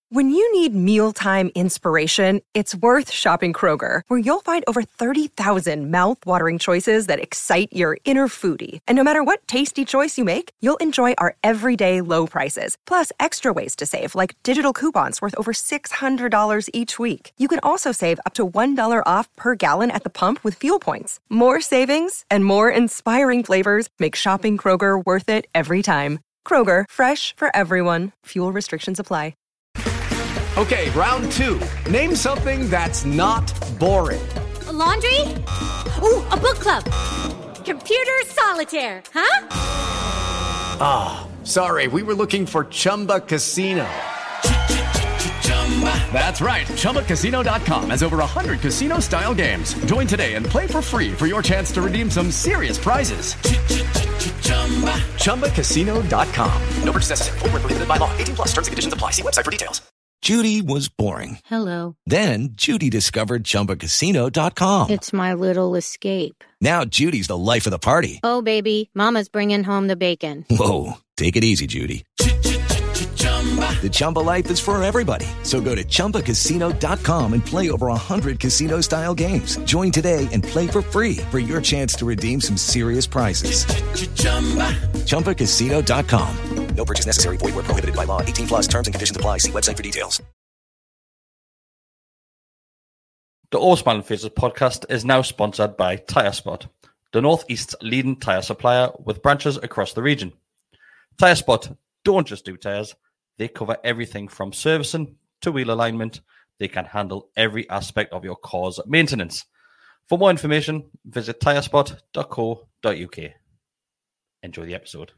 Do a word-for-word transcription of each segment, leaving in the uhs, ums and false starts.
When you need mealtime inspiration, it's worth shopping Kroger, where you'll find over thirty thousand mouth-watering choices that excite your inner foodie. And no matter what tasty choice you make, you'll enjoy our everyday low prices, plus extra ways to save, like digital coupons worth over six hundred dollars each week. You can also save up to one dollar off per gallon at the pump with fuel points. More savings and more inspiring flavors make shopping Kroger worth it every time. Kroger, fresh for everyone. Fuel restrictions apply. Okay, round two. Name something that's not boring. A laundry? Ooh, a book club. Computer solitaire, huh? Ah, oh, sorry, we were looking for Chumba Casino. That's right, Chumba Casino dot com has over one hundred casino-style games. Join today and play for free for your chance to redeem some serious prizes. Chumba Casino dot com. No purchase necessary. Void where prohibited by law. eighteen plus terms and conditions apply. See website for details. Judy was boring. Hello. Then Judy discovered Chumba Casino dot com. It's my little escape. Now Judy's the life of the party. Oh, baby, mama's bringing home the bacon. Whoa, take it easy, Judy. The Chumba life is for everybody. So go to Chumba Casino dot com and play over one hundred casino-style games. Join today and play for free for your chance to redeem some serious prizes. Chumba Casino dot com. No purchase necessary. Void where prohibited by law. eighteen plus terms and conditions apply. See website for details. The All Smiling Faces podcast is now sponsored by TireSpot, the Northeast's leading tyre supplier with branches across the region. TireSpot don't just do tyres. They cover everything from servicing to wheel alignment. They can handle every aspect of your car's maintenance. For more information, visit tirespot dot co dot uk. Enjoy the episode.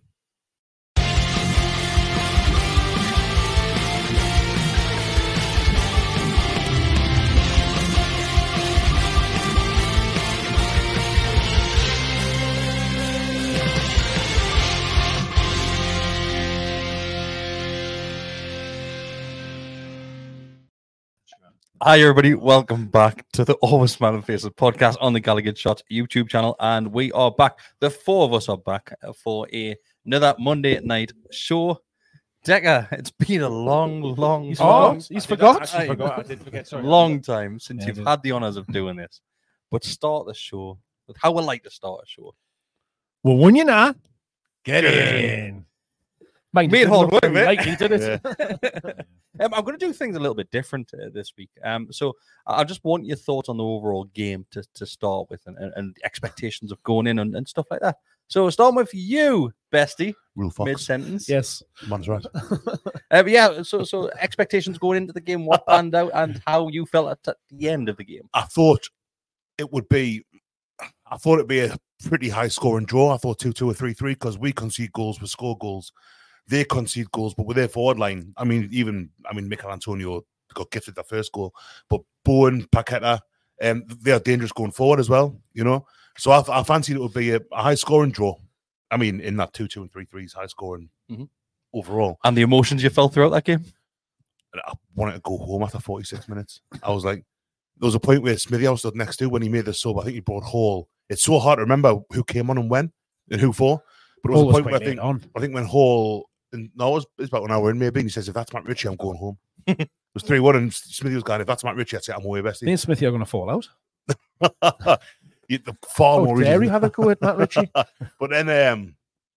Hi, everybody. Welcome back to the Always Smiling Faces podcast on the Gallagher Shots YouTube channel. And we are back. The four of us are back for a, another Monday night show. Decker, it's been a long, long, he's long forgot. He's forgot. time. I forgot. I did forget. Sorry. long time since Yeah, you've had the honours of doing this. But start the show with how we like to start a show. Well, when you know, get in. Mate, Made hard work of it. Lightly, did it? Yeah. um, I'm going to do things a little bit different uh, this week. Um, so I I just want your thoughts on the overall game to, to start with, and, and, and expectations of going in and, and stuff like that. So starting with you, Bestie. Mid sentence. Yes, man's right. uh, yeah. So so expectations going into the game, what panned out, and how you felt at, at the end of the game. I thought it would be. I thought it'd be a pretty high scoring draw. I thought two two or three three because we concede goals, we score goals. They concede goals, but with their forward line, I mean, even I mean, Mikel Antonio got gifted the first goal, but Bowen, Paqueta, um, they are dangerous going forward as well. You know, so I, I fancied it would be a, a high scoring draw. I mean, in that two two and three threes, high scoring mm-hmm. overall. And the emotions you felt throughout that game. I wanted to go home after forty-six minutes. I was like, there was a point where Smithy I stood next to when he made the sub. I think he brought Hall. It's so hard to remember who came on and when and who for. But it was Hall a point was where I think, on. I think when Hall, and no, it was, it was about an hour in maybe, and he says, if that's Matt Ritchie, I'm going home. It was three one, and Smithy was going, if that's Matt Ritchie, I'd say I'm away, Bestie. Me and Smithy are going to fall out. You, the far Oh, more dare reason. we have a go at Matt Ritchie? But then um,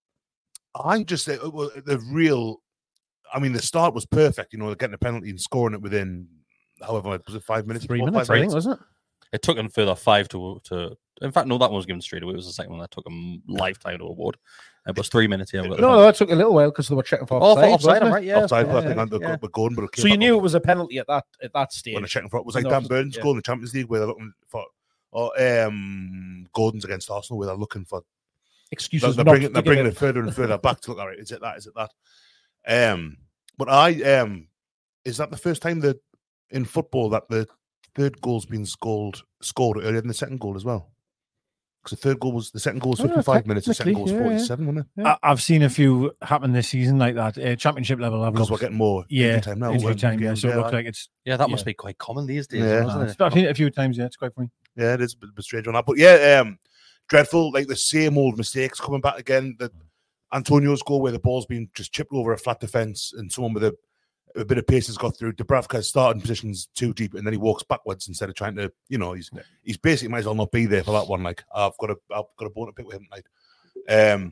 I just, uh, well, the real, I mean, the start was perfect, you know, getting a penalty and scoring it within, however, was it five minutes? Three Four, minutes, five I think, wasn't it? It took him further five to to. In fact, no, that one was given straight away. It was the second one that took him lifetime to award. It was three minutes. Yeah, No, no, it took a little while because they were checking for Oh, offside. for offside, wasn't it? right? Yeah, Offside, yeah, I think, yeah, and the yeah. but Gordon, but it came So you back knew up. it was a penalty at that at that stage. When they're checking for it, was like No, Dan Burns' yeah. goal in the Champions League where they're looking for, or um, Gordon's against Arsenal where they're looking for. Excuses. They're, not bringing, to they're give bringing it. it further and further back to look. All right, is it that? Is it that? Um, but I um, is that the first time that in football that the third goal's been scored scored earlier than the second goal as well? Because the third goal was the second goal was Oh, no, fifty-five minutes, the second goal was technically, yeah, forty-seven, wasn't it? Yeah. I, I've seen a few happen this season like that, uh, championship level levels. Because we're getting more yeah, injury time now. injury weren't time, we? yeah. So it Yeah, looks like it's Yeah, that yeah. must be quite common these days, Yeah. wasn't it? I've seen it a few times. Yeah, it's quite funny. Yeah, it is a bit, bit strange on that. But yeah, um, dreadful, like the same old mistakes coming back again. The Antonio's goal where the ball's been just chipped over a flat defence and someone with a a bit of pace has got through. Dubravka's starting positions too deep, and then he walks backwards instead of trying to, you know, he's he's basically might as well not be there for that one. Like I've got a I've got a bone to pick with him tonight. Um,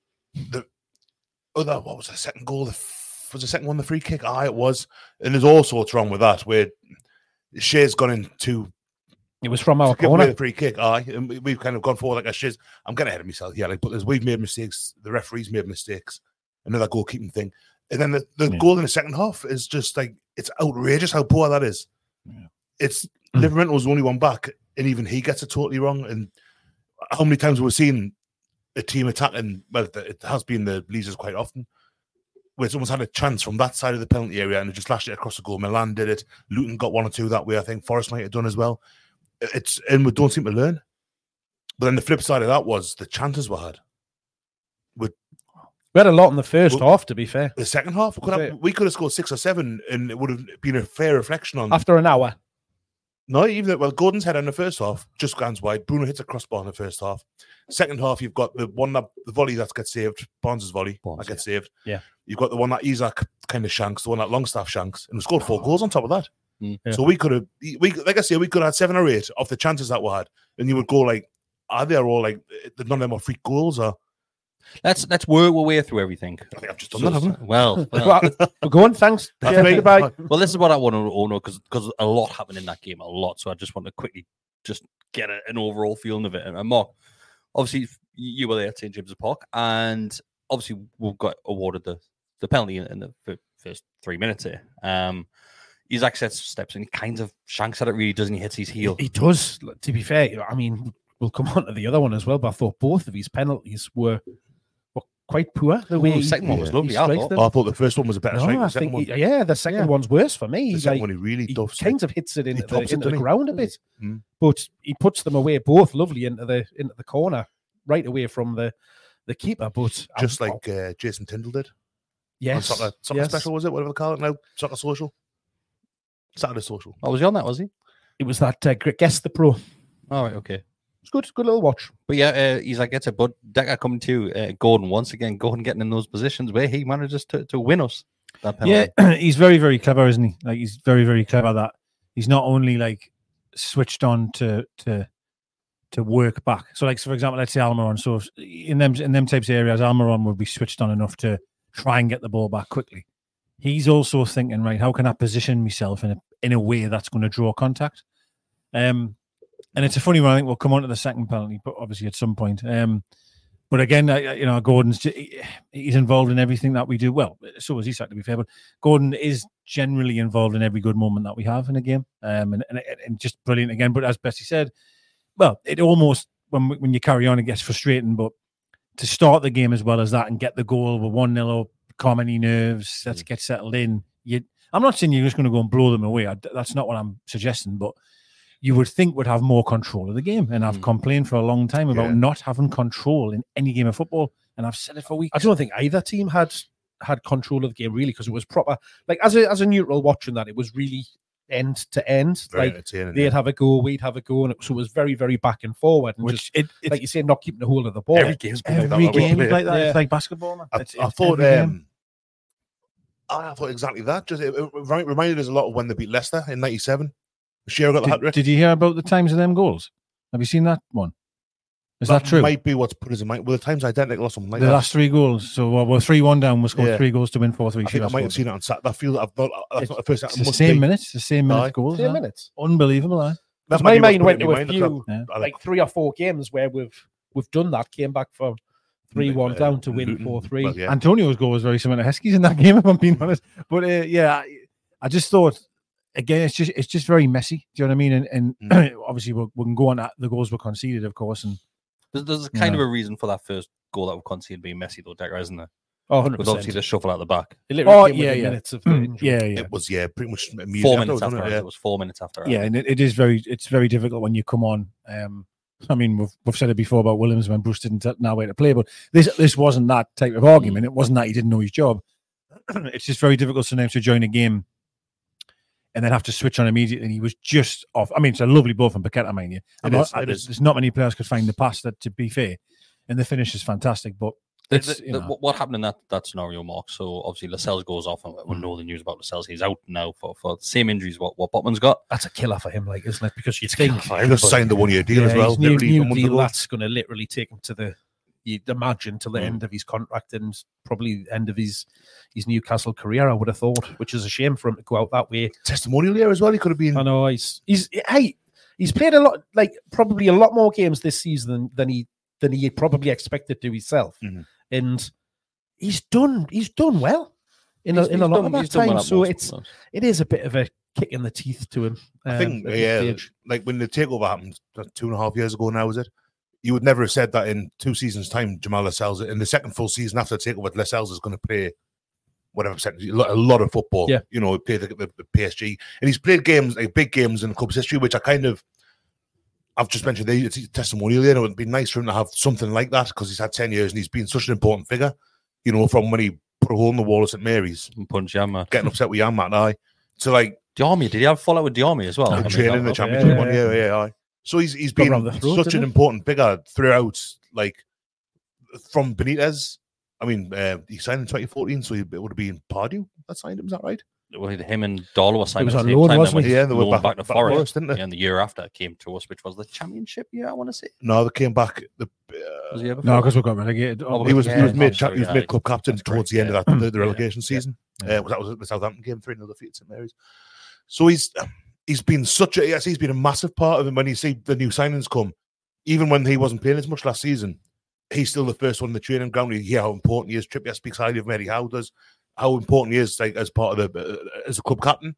the other what was the second goal? The was the second one the free kick? Ah, it was. And there's all sorts wrong with that where Shea's gone in too. It was from our give corner. away the free kick. Aye, and we- we've kind of gone forward like a Shea's. I'm getting ahead of myself here, like, but there's, we've made mistakes. The referees made mistakes. Another goalkeeping thing. And then the, the Yeah. goal in the second half is just like, it's outrageous how poor that is. Yeah. It's Liverpool's the only one back, and even he gets it totally wrong. And how many times have we seen a team attacking? Well, it has been the Leazers quite often, where someone's had a chance from that side of the penalty area and they just lashed it across the goal. Milan did it. Luton got one or two that way. I think Forest might have done as well. It's and we don't seem to learn. But then the flip side of that was the chances we had. With We had a lot in the first Well, half, to be fair. the second half, we could have, we could have scored six or seven, and it would have been a fair reflection on. After an hour. No, even well, Gordon's head in the first half just guns wide. Bruno hits a crossbar in the first half. Second half, you've got the one that the volley that gets saved, Barnes' volley Barnes, that gets saved. Yeah. You've got the one that Isaac kind of shanks, the one that Longstaff shanks, and we scored four goals on top of that. Mm. Yeah. So we could have, we like I say, we could have had seven or eight of the chances that we had, and you would go like, are they all like none of them are free goals? Or Let's let's work our way through everything. I think I've just done that, haven't I? Well, well, We're going, thanks. That's Yeah, me. goodbye. well, this is what I want to know because because a lot happened in that game, a lot. So I just want to quickly just get a, an overall feeling of it. And Mark, obviously you were there at Saint James's Park, and obviously we've got awarded the the penalty in, in the f- first three minutes here. Um, Isaac sets steps and he kind of shanks at it. Really doesn't he? Hits his heel. He does. To be fair, I mean, we'll come on to the other one as well, but I thought both of his penalties were, were quite poor. The way the second he, one was he lovely, I strikes thought. them. Oh, I thought the first one was a better No, strike. I The second think one, he- yeah, the second Yeah. one's worse for me. the He's second like, one, he really he duffs it. kind of hits it into, the, tops it, into the doesn't he? ground a bit, Mm. but he puts them away both lovely into the into the corner, right away from the the keeper. But Just I'm- like uh, Jason Tyndall did. yes, On soccer, soccer yes. special, was it? Whatever they call it now. Soccer social. Saturday social. Oh, was he on that? Was he? It was that uh, guess the pro. All right, okay. It's good, good little watch. But yeah, uh, Isaac gets it. But Decker coming to uh, Gordon once again. Gordon getting in those positions where he manages to, to win us that penalty. Yeah, he's very, very clever, isn't he? Like he's very, very clever that he's not only like switched on to to to work back. So, like, so for example, let's say Almiron. So, if- in them in them types of areas, Almiron would be switched on enough to try and get the ball back quickly. He's also thinking, right, how can I position myself in a in a way that's going to draw contact? Um, and it's a funny one. I think we'll come on to the second penalty, but obviously at some point. Um, but again, I- I- you know, Gordon's j- he's involved in everything that we do. Well, so is Isak, to be fair. But Gordon is generally involved in every good moment that we have in a game, um, and, and and just brilliant again. But as Bessie said, well, it almost when when you carry on, it gets frustrating. But to start the game as well as that and get the goal with one nil up, calm any nerves, let's get settled in. You, I'm not saying you're just going to go and blow them away. I, that's not what I'm suggesting, but you would think would have more control of the game. And I've Mm. complained for a long time about Yeah. not having control in any game of football. And I've said it for weeks. I don't think either team had had control of the game really because it was proper. Like as a as a neutral watching that, it was really end to end. Very Like entertaining. they'd yeah. have a go, we'd have a go, and it, so it was very very back and forward. And Which just, it, it's like you say, not keeping the hold of the ball. Every game's been like that. every that we game play. is like that. Yeah. It's like basketball. Man. I, It's, I it's thought every game. um, I thought exactly that. Just it, it remi- reminded us a lot of when they beat Leicester in ninety-seven. Shearer got the hat Did, trick. did you hear about the times of them goals? Have you seen that one? Is that, true? Might be what's put us in mind. Well, the times identical or something like the that. last three goals. So well, we're three one down. We scored Yeah. three goals to win four three. I think I might have seen it on Saturday. I feel that I've not. That's It's- not the first time. It's the same minutes. The same minutes Aye. goals. Ten aye. minutes. Unbelievable. Aye. Because my mind went to a mind, few, Yeah. like three or four games where we've we've done that. Came back from three one down to win four three. Well, yeah. Antonio's goal was very similar to Heskey's in that game, if I'm being honest. But uh, yeah, I, I just thought again, it's just it's just very messy. Do you know what I mean? And, and Mm. obviously we'll, we can go on that the goals were conceded, of course, and There's, there's a kind Yeah. of a reason for that first goal that we conceded being Messi, though, Decker, isn't there? Oh, one hundred With obviously percent. the shuffle out the back. It literally Oh, came yeah, within yeah. minutes of the injury. yeah, yeah, It was yeah, pretty much immediately Four after, minutes wasn't after. it? It Yeah. was four minutes after. yeah, and it, it is very it's very difficult when you come on. Um, I mean, we've we've said it before about Williams when Bruce didn't know where to play, but this this wasn't that type of argument. It wasn't that he didn't know his job. It's just very difficult sometimes to join a game and then have to switch on immediately. And he was just off. I mean, it's a lovely ball from Paqueta, mind you. I'm It not- is, I- it there's, is. there's not many players could find the pass that, to be fair, and the finish is fantastic. But The, It's, the, you the, know. what, what happened in that, that scenario, Mark? So obviously Lascelles goes off, and we know the news about Lascelles. He's out now for, for the same injuries what what Botman's got. That's a killer for him, like, isn't it? Because you think He just signed the one-year deal yeah, as well. his new, literally new a month deal, ago. that's going to literally take him to the, you'd imagine, till the Mm. end of his contract and probably the end of his his Newcastle career, I would have thought, which is a shame for him to go out that way. Testimonial year as well. He could have been. I know he's he's hey he's played a lot, like probably a lot more games this season than, than he than he probably expected to himself, Mhm. and he's done he's done well in a, He's- in a he's lot done- of that he's done well time. at So most it's of those. it is a bit of a kick in the teeth to him. I um, think, at this yeah, stage. like when the takeover happened uh, two and a half years ago now, is it? You would never have said that in two seasons' time, Jamal Lascelles, in the second full season after the takeover, Lascelles is going to play whatever percentage, a lot, a lot of football. Yeah. You know, he played the, the, the P S G, and he's played games, like big games in the club's history, which I kind of, I've just mentioned the it's a testimonial there. It would be nice for him to have something like that because he's had ten years and he's been such an important figure, you know, from when he put a hole in the wall at St Mary's, Punch Yammer. getting upset with Jan Matt, to like, Diarmi, did he have fallout with Diarmi as well? in I mean, training in the that- championship yeah, one, yeah. yeah, yeah, aye. So he's he's Got been around the throat, such didn't an he? important figure throughout, like from Benitez. I mean, uh, he signed in twenty fourteen, so it would have been Pardew that signed him. Is that right? Well, him and Darlow were signed was at on the same loan, time, wasn't then he? went Yeah, they were loan back- back to back to Forest. Forest, didn't they? Yeah, and the year after it came to us, which was the championship year, I want to say. No, they came back. The, Was he ever No, because we got relegated. Oh, he was yeah, he was yeah, made sorry, he was yeah, made club captain that's towards correct, the end yeah. of that the, the Yeah, relegation yeah. season. Yeah. Uh, that was the Southampton game, three nil defeat at St Mary's. So he's he's been such a yes, he's been a massive part of it. When you see the new signings come, even when he wasn't playing as much last season, he's still the first one in the training ground. You hear how important he is. Trippier speaks highly of him. Eddie Howe does. How important he is, like as part of the uh, as a club captain.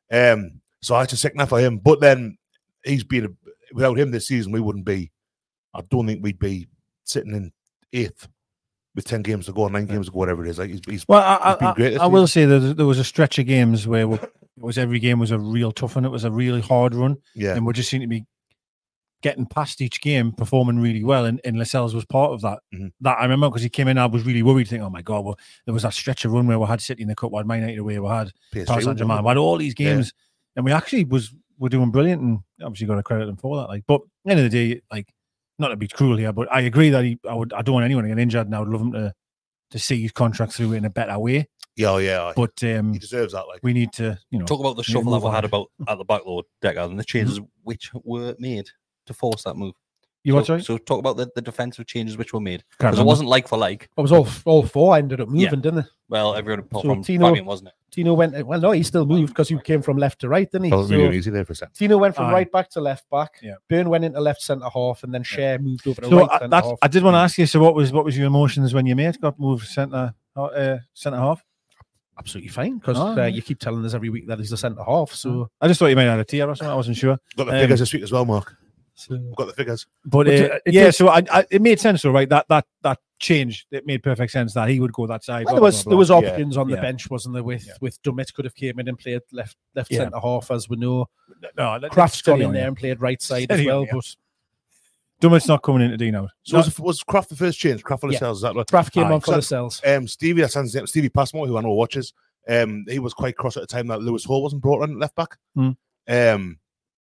Um, so I had to signal for him. But then he's been a, without him this season, we wouldn't be. I don't think we'd be sitting in eighth with ten games to go, or nine games to go, whatever it is. Like he's, he's Well, I, he's been I, great this I, I will season. say that there was a stretch of games where we, it was every game was a real tough one. It was a really hard run, Yeah, and we just seemed to be getting past each game, performing really well. And, and Lascelles was part of that. Mhm. That I remember because he came in, I was really worried, thinking, "Oh my god!" Well, there was that stretch of run where we had City in the cup, we had Man United away, we had P S G Paris Saint Germain, wasn't we had all these Yeah. games, and we actually was were doing brilliant, and obviously got to credit them for that. Like, but at the end of the day, like, not to be cruel here, but I agree that he, I would, I don't want anyone to get injured, and I would love him to to see his contract through in a better way. Yeah, oh, yeah. aye. But um, he deserves that. Like, we need to, you know, Talk about the need to shuffle that move we on. had about at the back, Lord Decker, and the changes which were made to force that move. You so, what, sorry? So talk about the, the defensive changes which were made. Can't Because it remember. wasn't like for like. It was all all four ended up moving, Yeah. didn't they? Well, everyone apart So from Tino- Fabian, wasn't it? Tino went. Well, no, he still moved because he came from left to right, didn't he? that was So really easy there for a second. Tino went from Aye. right back to left back. Yeah. Byrne went into left centre half, and then Cher moved over to So right I, centre that's, half. I did want to ask you. So what was what was your emotions when your mate got moved centre uh, centre half? Absolutely fine because Oh, uh, yeah. you keep telling us every week that he's the centre half. So I just thought you might have had a tear or something. I wasn't sure. Got the Um, figures this week as well, Mark. so We've got the figures. But But, uh, uh, it yeah, did- so I, I, it made sense, though, right? That that that change, it made perfect sense that he would go that side. well, blah, there was blah, there was blah. Yeah. options on the Yeah. bench, wasn't there? With Yeah. with Dummett could have came in and played left left Yeah. centre half, as we know. no, let- Kraft's steady gone in on, there yeah. and played right side as Steady on, well. yeah. But Dummett's not coming into D now. So was, was Kraft the first change? Kraft for the Yeah. cells, is that right? Kraft came Aye, on for the because cells. Um, Stevie, that's his name, Stevie Passmore, who I know watches. Um, he was quite cross at the time that Lewis Hall wasn't brought on at left back. Hmm. Um,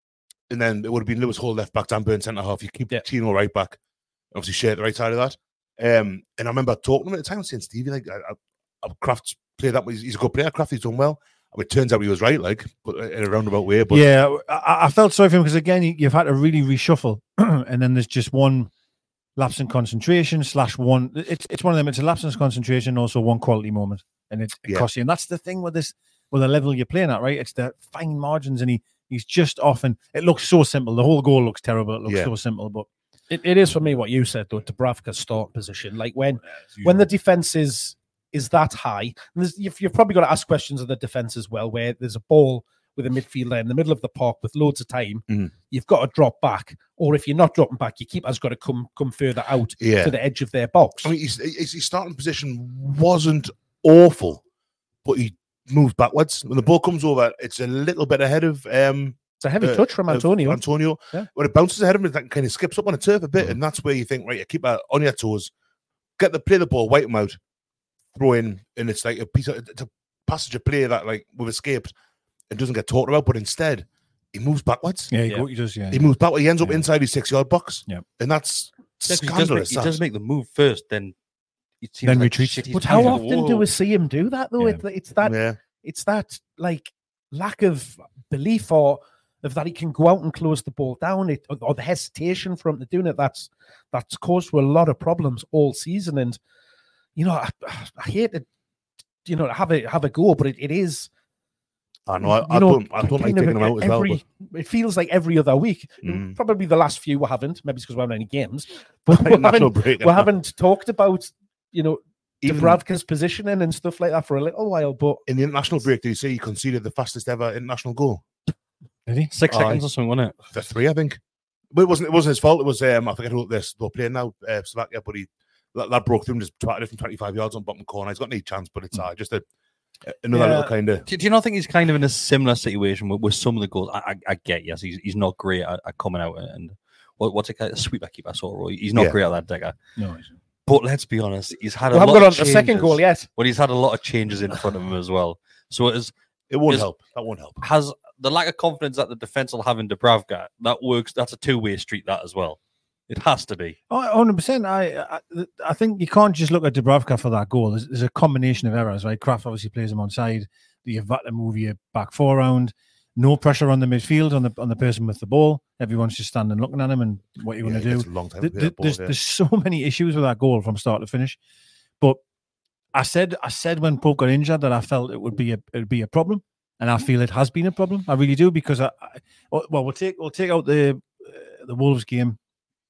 and then it would have been Lewis Hall left back, Dan Burn centre half. You keep Yeah. Tino right back. Obviously, share the right side of that. Um, and I remember talking to him at the time, saying, Stevie, like, I, I, Kraft's played that. He's, he's a good player. Kraft, he's done well. And it turns out he was right, like, but in a roundabout way. But yeah, I, I felt sorry for him because, again, you- you've had to really reshuffle. And then there's just one lapse in concentration slash one. It's it's one of them. It's a lapse in concentration, also one quality moment. And it, it Yeah. costs you. And that's the thing with this, with the level you're playing at, right? It's the fine margins. And he he's just off. And it looks so simple. The whole goal looks terrible. It looks Yeah. so simple. But It, it is for me what you said though. Dubravka's start position, like when when the defense is is that high, and there's, you've, you've probably got to ask questions of the defense as well, where there's a ball with a midfielder in the middle of the park with loads of time, Mhm. you've got to drop back, or if you're not dropping back, your keeper's got to come come further out Yeah. to the edge of their box. I mean, his, his his starting position wasn't awful, but he moved backwards. When the ball comes over, it's a little bit ahead of um, it's a heavy uh, touch from of Antonio. Antonio. Yeah. When it bounces ahead of him, it like, kind of skips up on a turf a bit, and that's where you think, right, you keep uh, on your toes, get the play the ball, wait him out, throw in, and it's like a piece of it's a passage of play that like we've escaped and doesn't get talked about, but instead he moves backwards. yeah, he, Yeah. go- he does. Yeah. He moves backward. He ends up Yeah. inside his six yard box. Yep. And that's Yeah, 'cause he, does make, scandalous. he that. does make the move first, then it seems Then like retreats. shit he's But how playing. often do we see him do that though? Yeah. It, it's that Yeah. it's that like lack of belief or of that he can go out and close the ball down, it or, or the hesitation for him to doing it. That's that's caused a lot of problems all season. And you know, I, I hate to you know have a have a go, but it, it is. I know. I, you I know, don't. I don't like kind of taking them out as well. every- But It feels like every other week. Mm. Probably the last few we haven't. Maybe it's because we haven't any games. But we National haven't, break, we yeah. haven't talked about you know Even- Dubravka's positioning and stuff like that for a little while. But in the international break, did you see he conceded the fastest ever international goal? Did he? Six Aye. seconds or something, wasn't it? The three, I think. But it wasn't. It wasn't his fault. It was. Um, I forget who this they're playing now. Uh, Slovakia, but he that, that broke through and just twatted it from twenty-five yards on bottom corner. He's got no chance, but it's uh, just a another Yeah. little kind of. Do, do you not think he's kind of in a similar situation with, with some of the goals? I, I, I get, yes, he's he's not great at, at coming out and what, what's it called? A sweeper keeper, sort of. He's not Yeah. great at that, Decker. No, he's not. But let's be honest, he's had a we haven't lot got on of to the second changes. goal yet. Well, he's had a lot of changes in front of him as well. So it is It won't Is- help. That won't help. has the lack of confidence that the defense will have in Dubravka. That works. That's a two way street. That as well. It has to be. Oh, one hundred percent. I, I I think you can't just look at Dubravka for that goal. There's, there's a combination of errors, right? Kraft obviously plays him on side. You've got to move your back four round. No pressure on the midfield on the on the person with the ball. Everyone's just standing looking at him and what you're Yeah, going to it do. takes a long time Th- to play th- that ball, there's, yeah. there's so many issues with that goal from start to finish. But I said I said when Pope got injured that I felt it would be a it would be a problem, and I feel it has been a problem. I really do because I, I well we'll take we'll take out the uh, the Wolves game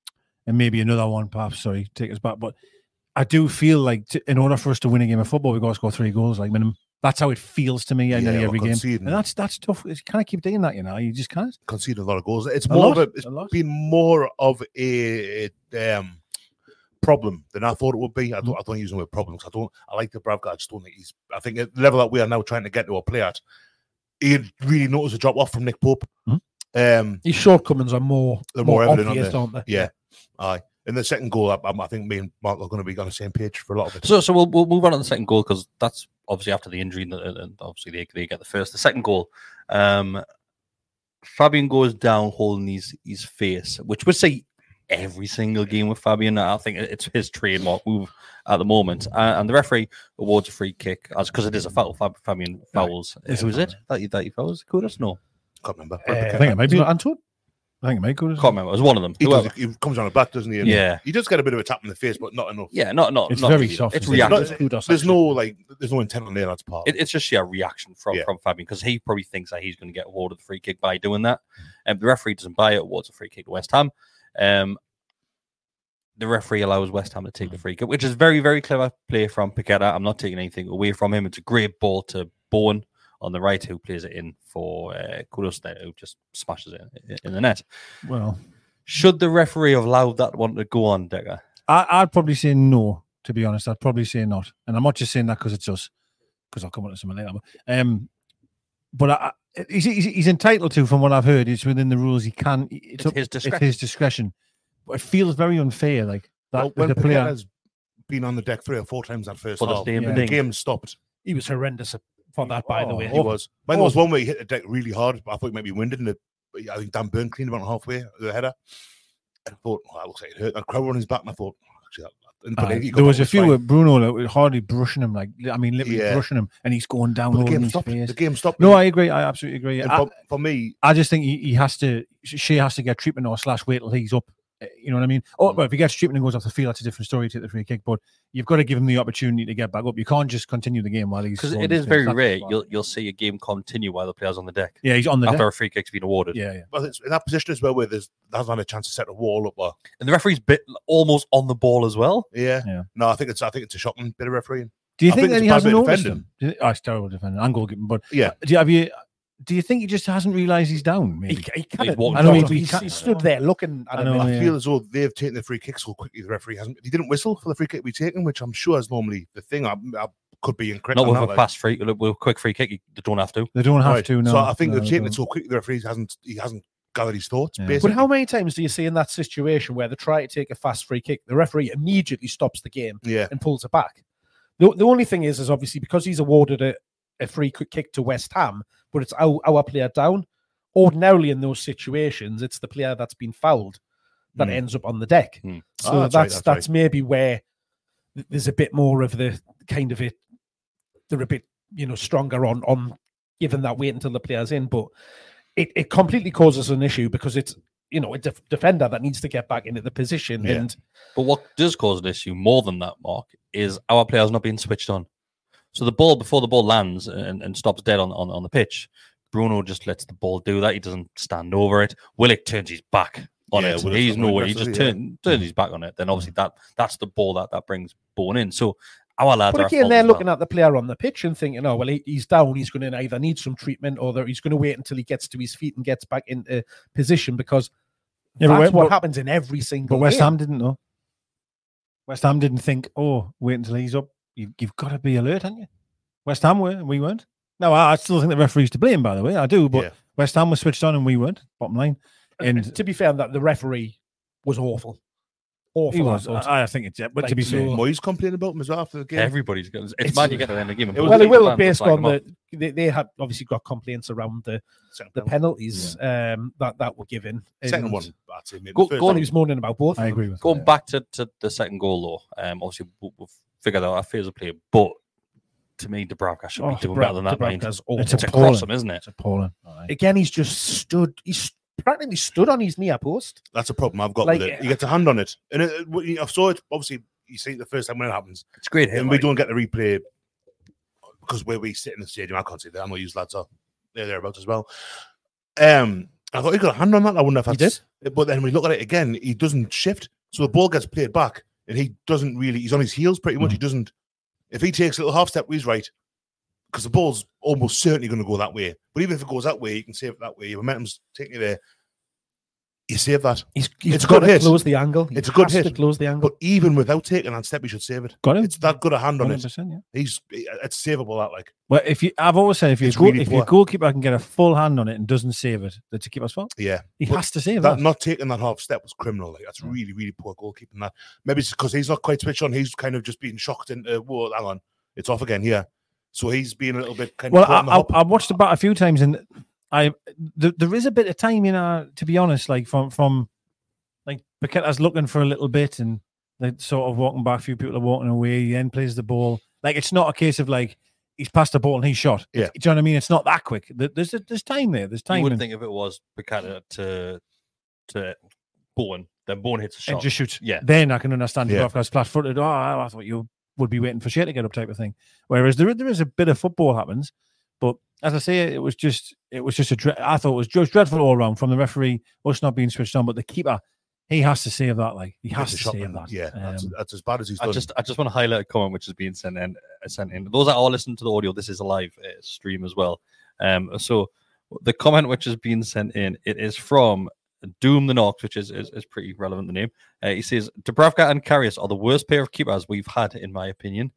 and maybe another one perhaps. Sorry, take us back, but I do feel like t- in order for us to win a game of football, we've got to score three goals like minimum. That's how it feels to me in Yeah, nearly we're every game, conceding. and that's that's tough. You can't keep doing that, you know. You just can't. Conceded a lot of goals. It's A more lot, of a. It's a lot. been more of a, um problem than I thought it would be. I don't. I don't use the word problem because I don't. I like the Bravka. I just don't think he's. I think at the level that we are now trying to get to a play at, he really noticed a drop off from Nick Pope. Mhm. Um, His shortcomings are more, They're more, more evident, obvious, aren't aren't they? yeah, aye. In the second goal, I, I think me and Mark are going to be on the same page for a lot of it. So, so we'll we'll move on to the second goal because that's obviously after the injury, and, and obviously they, they get the first. The second goal, um, Fabian goes down holding his his face, which would say every single game with Fabian. I think it's his trademark move at the moment, uh, and the referee awards a free kick as because it is a foul. Fab, Fabian fouls. It's Who is a it? That you that you fouls? Kudos? No, Can't remember. Uh, I think it might be. isn't it Antoine? I think it might go. can't remember. It was one of them. He, Whoever. does, he comes on the back, doesn't he? And Yeah. he does get a bit of a tap in the face, but not enough. Yeah, not not. It's not very really. soft, It's isn't it? reactive. Not- Kudos, There's actually. no like, there's no intent on there. That's part. It, it's just yeah, a reaction from, Yeah. from Fabian because he probably thinks that he's going to get awarded the free kick by doing that. And the referee doesn't buy it, awards a free kick to West Ham. Um, the referee allows West Ham to take the free kick, which is very, very clever play from Paqueta. I'm not taking anything away from him. It's a great ball to Bowen on the right, who plays it in for uh, Kudos, there, who just smashes it in, in the net. Well, Should the referee have allowed that one to go on, Decker? I, I'd probably say no. To be honest, I'd probably say not. And I'm not just saying that because it's us, because I'll come on to something later. But, um, but I, I- he's, he's, he's entitled to, from what I've heard, it's within the rules. He can. It's, It's up- his It's discretion. his discretion. But it feels very unfair. Like that. Well, when the player. Paqueta's been on the deck three or four times that first For the half, same the thing. game stopped. He was horrendous for that, by the Oh, way. He was. Mine was one where he hit the deck really hard. I thought he might be winded, and the, I think Dan Burn cleaned him out halfway the header. And I thought, oh, that looks like it hurt. And Crowder on his back, and I thought, actually, that, that, but Aye. he got There was back a few fine. with Bruno that were hardly brushing him. Like I mean, literally Yeah. brushing him, and he's going down But the holding game his stopped. face. The game stopped. No, I agree. I absolutely agree. And I, for, for me, I just think he, he has to. Shea has to get treatment or slash wait till he's up. Uh, You know what I mean? Oh, well, if he gets treatment and goes off the field, that's a different story. Take the free kick, but you've got to give him the opportunity to get back up. You can't just continue the game while he's Because holding it his is face. very That's- rare you'll you'll see a game continue while the player's on the deck Yeah, he's on the after deck. a free kick's been awarded. Yeah, yeah. well, it's in that position as well, where there's hasn't had a chance to set a wall up. Or, And the referee's bit almost on the ball as well. yeah. Yeah. No, I think it's I think it's a shocking bit of refereeing. Do you I think, think that it's he a bad hasn't bit of noticed defending. him? Do you- Oh, it's terrible defending and goalkeeping. But Yeah. do you have you? Do you think he just hasn't realised he's down? Maybe. He, he kind of, walked I know he- he, he can't- he stood there looking at I him. know, and yeah. I feel as though they've taken the free kick so quickly. The referee hasn't. He didn't whistle for the free kick we taken, which I'm sure is normally the thing. I, I could be incorrect. Not on with that, a like. fast free, with a quick free kick. You don't have to. They don't have Right. to. No. So I think no, they've they taken don't. it so quickly. The referee hasn't. He hasn't gathered his thoughts. Yeah. Basically. But how many times do you see in that situation where they try to take a fast free kick, the referee immediately stops the game Yeah. and pulls it back? The, the only thing is, is obviously because he's awarded a, a free quick kick to West Ham, but it's our, our player down. Ordinarily, in those situations, it's the player that's been fouled that Mm. ends up on the deck. Mm. So Oh, that's that's right, that's, that's right. maybe where there's a bit more of the kind of it. They're a bit, you know, stronger on on giving that weight until the player's in, but it, it completely causes an issue because it's, you know, a def- defender that needs to get back into the position. Yeah. And but what does cause an issue more than that, Mark, is our players not being switched on. So the ball, before the ball lands and, and stops dead on, on, on the pitch, Bruno just lets the ball do that. He doesn't stand over it. Willock turns his back on Yeah, it. Willock's He's got nowhere. no He just aggressive, turn, turns his back on it. Then obviously that that's the ball that, that brings Bowen in. So our lads But are again, at they're fault as looking well. at the player on the pitch and thinking, oh, well, he, he's down. He's going to either need some treatment or he's going to wait until he gets to his feet and gets back into position because Yeah, but that's we- what but- happens in every single But West game. Ham didn't know. West Ham didn't think, oh, wait until he's up. You, you've got to be alert, haven't you? West Ham were, and we weren't. No, I, I still think the referee's to blame, by the way. I do, but Yeah. West Ham was switched on and we weren't. Bottom line. And And to be fair, that the referee was awful. Awful. he was. I thought. I, I think it's, yeah, but Like, to be fair, so- Moyes complaining about him as well after the game. Everybody's got. It's, It's- mad you get to the end of the game. and It was- Well, both it will, fans based slag on him off. the they, they had obviously got complaints around the Second the penalty. penalties um, that that were given. Second And- one, I'd say maybe Go- the first go Well, on, he was moaning about both. I of them. agree with Going that. back to, to the second goal, though, um, obviously we'll, we'll figure out our phase of play, but to me, Dubravka should Oh, be doing Dubra- better than that. Mind. Dubravka's awful. It's It's appalling. across him, isn't it? It's appalling. All right. Again, he's just stood. He's practically stood on his near post. That's a problem I've got Like, with it. You get a hand on it, and it, it, I saw it. Obviously, you see it the first time when it happens, It's great. and we don't get the replay because where we sit in the stadium, I can't see that. I know you lads are they're thereabouts as well. Um, I thought he got a hand on that. I wouldn't have He had. Did, but then when you look at it again, he doesn't shift, so the ball gets played back, and he doesn't really. He's on his heels pretty much. Mm. He doesn't. If he takes a little half step, he's right. Because the ball's almost certainly going to go that way. But even if it goes that way, you can save it that way. Your momentum's taking you there. You save that. He's, he's It's a got good to hit. close the angle. He It's a good has hit. to close the angle. But even without taking that step, you should save it. Got him. It's that good a hand on one it. hundred percent, yeah. He's it's savable that like Well, if you, I've always said if, you It's go, really if your poor. goalkeeper can get a full hand on it and doesn't save it, that's a keeper's fault. yeah. He But has to save that that. not taking that half step was criminal. Like that's really really poor goalkeeping. That maybe it's because he's not quite switched on. He's kind of just being shocked into whoa, hang on, it's off again here. So he's being a little bit kind Well, of. caught on the I, hop. I, I've watched about a few times, and I th- there is a bit of time in our, to be honest, like from from like Paqueta's looking for a little bit, and they sort of walking back. A few people are walking away. He then plays the ball. Like it's not a case of like he's passed the ball and he's shot. Yeah. Do you know what I mean? It's not that quick. There- There's there's time there. There's time. You wouldn't and, think if it was Paqueta to to Bowen, then Bowen hits a shot. and just shoots. Yeah. Then I can understand Yeah. yeah. Dubravka's flat footed. Oh, I I thought you would be waiting for shit to get up type of thing. Whereas there there is a bit of football happens, but as I say, it was just it was just a dre- I thought it was just dreadful all around from the referee, us not being switched on, but the keeper, he has to save that. Like he has It's to a save shot, that. Yeah, that's, Um, that's as bad as he's I done. just I just want to highlight a comment which is being sent in. uh, Sent in. Those that are listening to the audio, this is a live uh, stream as well. Um, so the comment which is being sent in, it is from Doom the Knox, which is is, is pretty relevant. The name. Uh, he says Dubravka and Karius are the worst pair of keepers we've had, in my opinion.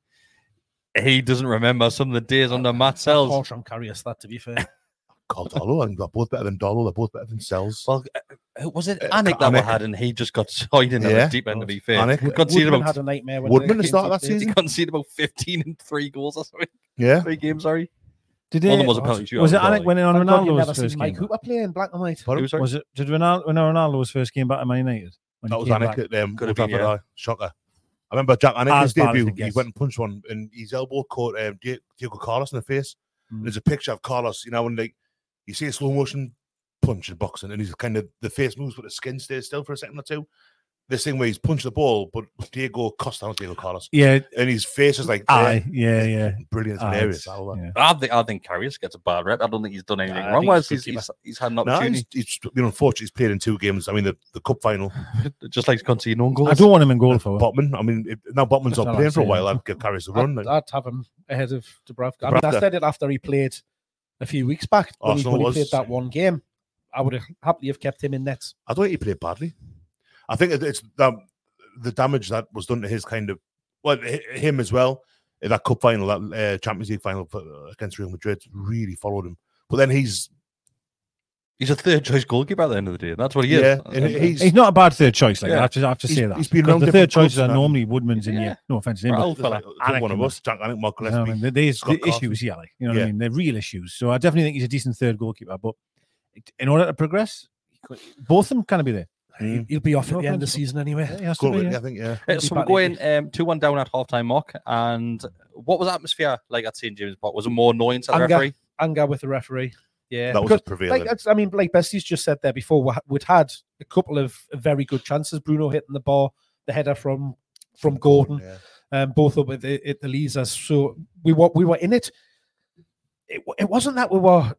He doesn't remember some of the days under Matt Sells. Harsh on Karius, that to be fair. called Dolo. I think they're both better than Dolo. They're both better than Sells. Well, uh, was it Uh, Anik that we Anik. had, and he just got side in at Yeah. the deep end? To be fair, Anik. we conceded Woodman about had a nightmare. When Woodman they to start came that to- season? he conceded about fifteen and three goals or something. Yeah. Three games, sorry. Did One of they, them was a penalty shootout. was it as well, Anik like. winning on Thank God you Ronaldo's never first seen Mike game? Hooper play in black and white. Who, sorry? Was it did Ronaldo when Ronaldo's first game back at Man United? When he That was came Anik back? at um, Could have Old been, Trafford, yeah. aye. Shocker. I remember Jack Anik, As his bad as debut, it he gets. went and punched one, and his elbow caught um, Di- Diego Carlos in the face. Mm. There's a picture of Carlos, you know, when like you see a slow motion punch in boxing, and he's kind of the face moves, but the skin stays still for a second or two. This thing where he's punched the ball, but Diego Costa, not Diego Carlos, Yeah, and his face is like, aye, there. yeah, yeah. Brilliant, it's Aye, hilarious. it's- I love that. yeah. I think I think Karius gets a bad rep. I don't think he's done anything Nah, I wrong. think Whereas he's he's, good he's, he's had an No, opportunity, he's, he's been unfortunate. He's played in two games. I mean, the, the cup final. just like conceding own goals. I don't want him in goal for. Botman. I mean, if, now Botman's That's not what playing I'm for a saying. while. I'd give Karius a I'd, run. like. I'd have him ahead of Dubravka. I mean, I Dubravka. said it after he played a few weeks back when, he, Arsenal when he was- played that one game. I would have happily have kept him in nets. I don't think he played badly. I think it- it's the, the damage that was done to his kind of, well, hi- him as well. In that cup final, that uh, Champions League final for, against Real Madrid, really followed him. But then he's, He's a third choice goalkeeper at the end of the day. That's what he is. yeah, and he's, He's not a bad third choice. Like Yeah. I have to, I have to He's- say that. he's been Because around the third different choices clubs are and that. normally Woodman's in Yeah. here. No offense to him, Right, but old fella. like one of Anik us, Jack Anik, Mark You know what I Gillespie. mean? There- There's Scott the Carson. issues here, like you know what Yeah. I mean. They're real issues. So I definitely think he's a decent third goalkeeper. But in order to progress, he could- both of them kind of be there. Mm. He'll be off at the end of the season anyway. Yeah, he has to Go be, with it, yeah. I think, yeah. Uh, so we're going um, two one down at half time mark. And what was the atmosphere like at Saint James Park? Was it more annoying to the Anger, referee? anger with the referee. Yeah, That was because, prevailing. like that's- I mean, like Bestie's just said there before, we- we'd had a couple of very good chances. Bruno hitting the bar, the header from from Gordon, Yeah. um, both up at the, at the Leazers. So we were we were in it. It, it wasn't that we were.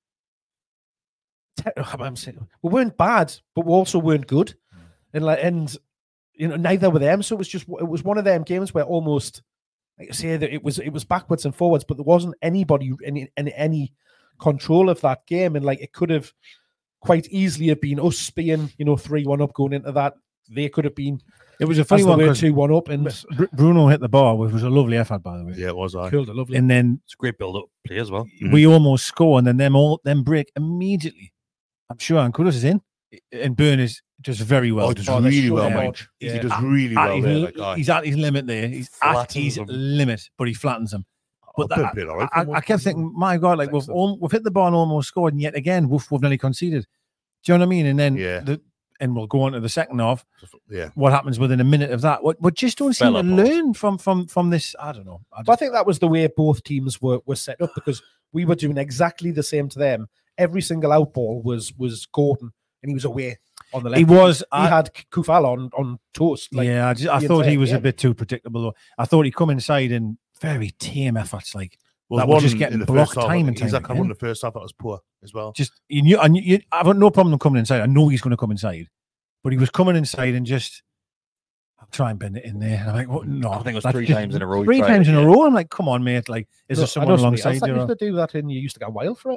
I'm saying we weren't bad, but we also weren't good, and like and you know neither were them. So it was just it was one of them games where almost like I say that it was it was backwards and forwards, but there wasn't anybody any any, any control of that game, and like it could have quite easily have been us being you know three one up going into that. They could have been. It was a funny as one they were because two one up, and Br- Bruno hit the bar, which was a lovely effort, by the way. Yeah, it was. I. killed it lovely. And then It's a great build up play as well. we almost score, and then them all them break immediately. I'm sure Ankudos is in, and Burn is just very well. Oh, he does Oh, they're really so well, good. mate. He Yeah. does At- really at well his there. li- That guy. he's at his limit there. He's at Flattens his them. limit, but he flattens him. But Oh, Burn that- played all right I, for him, I kept thinking, my God, like we've Excellent. all, we've hit the bar and almost scored, and yet again we've, we've nearly conceded. Do you know what I mean? And then Yeah. the and we'll go on to the second half. Yeah. What happens within a minute of that? What we just don't seem Fell to apart. learn from from from this. I don't know. I, But I just, think that was the way both teams were were set up because we were doing exactly the same to them. Every single out ball was was Gordon, and he was away on the left. he was. He I, had Kufal on on toast. Like, yeah, I, just, I the thought he entire was a game. bit too predictable. Though. I thought he'd come inside in very tame efforts, like Well, that one was just in getting the blocked first half, time and he's time like, I won again. the first half. That was poor as well. Just you knew, I knew, you, I've got no problem coming inside. I know he's going to come inside, but he was coming inside and just I'll try and bend it in there. And I'm like, what? No, I think it was that's three just- times in a row he Three tried times it, in a yeah. row. I'm like, come on, mate. Like, is there no, I someone know somebody alongside else that you? used to do that, and you used to go wild for it.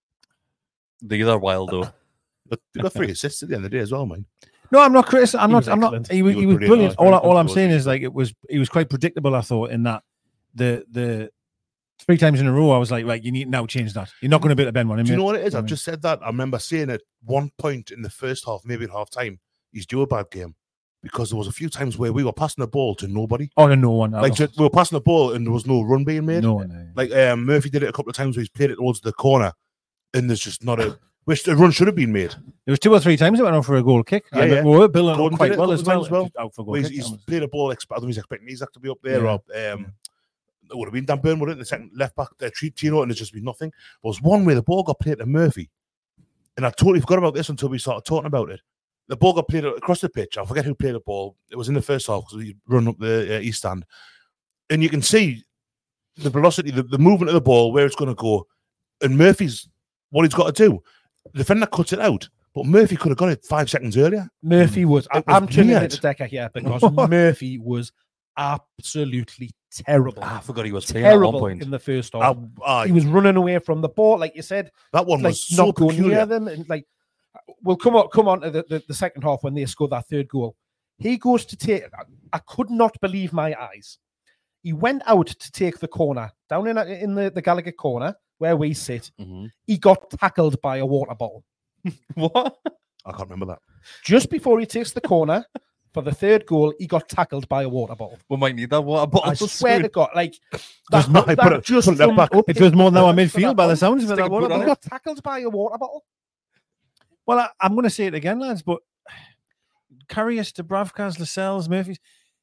The other wild though. But they got three assists at the end of the day as well, man. No, I'm not criticizing. I'm He not. was I'm not. excellent. He was, He he was was brilliant. brilliant. Oh, All, I- very all I'm good. saying is like it was. He was quite predictable. I thought in that the the three times in a row, I was like, right, you need now change that. You're not going to be able to bend one. Do you mate. know what it is? I I've mean, just said that. I remember saying at one point in the first half, maybe at half time, he's due a bad game because there was a few times where we were passing the ball to nobody. Oh, no, no one. Like just, we were passing the ball and there was no run being made. no one. uh, Like um, Murphy did it a couple of times where he's played it towards the corner, and there's just not a which the run should have been made. There was two or three times it went on for a goal kick. Yeah, and yeah. we were building Gordon up quite did it a well couple as of well. times as well. Just out for goal Where he's, kick, he's that was- played a ball. Exp- I don't think he's expecting Isaac to be up there. Yeah. Or um, it would have been Dan Burn, would it? The second left back, uh, Tino, and there's just been nothing. There was one where the ball got played to Murphy, and I totally forgot about this until we started talking about it. The ball got played across the pitch. I forget who played the ball. It was in the first half because we run up the uh, east stand, and you can see the velocity, the, the movement of the ball, where it's going to go, and Murphy's what he's got to do. The defender cuts it out, but Murphy could have got it five seconds earlier. Murphy was. I, It was I'm turning weird. it to Decker here because Murphy was absolutely terrible. Ah, I forgot he was playing at one terrible point. in the first half. Uh, uh, he was running away from the ball, like you said. that one Like was so not going peculiar. near them, and like we'll come on, come on to the, the, the second half when they score that third goal. He goes to take. I could not believe my eyes. He went out to take the corner down in in the, the Gallagher corner where we sit. Mhm. He got tackled by a water bottle What? I can't remember that. just before he takes the corner for the third goal. He got tackled by a water bottle. We might need that water bottle. I swear to God, like Does not- I put it- just put it summed back. up It was more than our for midfield that by the one. sounds of it. Stick That a water boot on He bottle. got tackled by a water bottle. Well, I, I'm going to say it again, lads, but Carrius, Dubravkas, Lascelles, Murphys,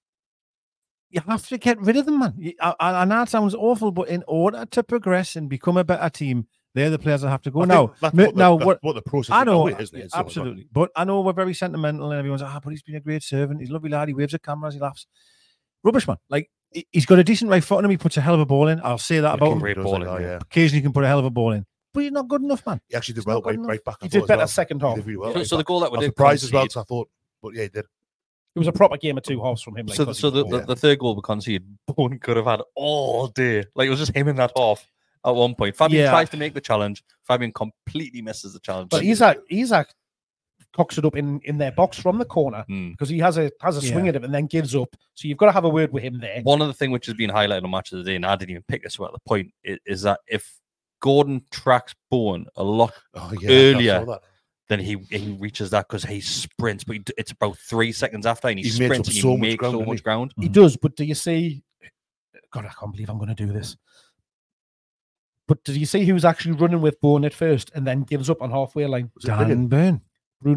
you have to get rid of them, man. You- I, I, I know it sounds awful, but in order to progress and become a better team, they're the players that have to go. I Now, think that's Mur- what the, now that's what? what the process I is know, about, isn't it? It's sort of absolutely. But I know we're very sentimental, and everyone's like, ah, but he's been a great servant. He's a lovely lad. He waves at cameras. He laughs. Rubbish, man. Like, he- he's got a decent right foot on him. He puts a hell of a ball in. I'll say that about him. Great Does ball it, in, oh, yeah. yeah. Occasionally, he can put a hell of a ball in. But he's not good enough, man. He actually did It's well not good right, enough. right back. I He thought did as better well. second He half. did really well. So, right so the back. goal that I we was did surprised as well concede- because I thought, but yeah, he did. It was a proper game of two halves from him. Like, So, because so he the, was the, good. the third goal we conceded, Bowen could have had all day. Like it was just him in that half at one point. Fabian Yeah. tries to make the challenge. Fabian completely misses the challenge. But Isaac, Isaac cocks it up in, in their box from the corner Hmm. because he has a has a swing Yeah. at it and then gives up. So you've got to have a word with him there. One of the things which has been highlighted on Match of the Day, and I didn't even pick this up at the point, is, is that if Gordon tracks Bowen a lot Oh, yeah, earlier, I saw that. then he he reaches that because he sprints, but he, d- it's about three seconds after, and he, He makes sprints up and so he much makes ground, so doesn't much he? ground. He does, but do you see? God, I can't believe I'm going to do this. But did you see who was actually running with Bowen at first and then gives up on halfway line? Was it Dan brilliant? Burn. Bruno.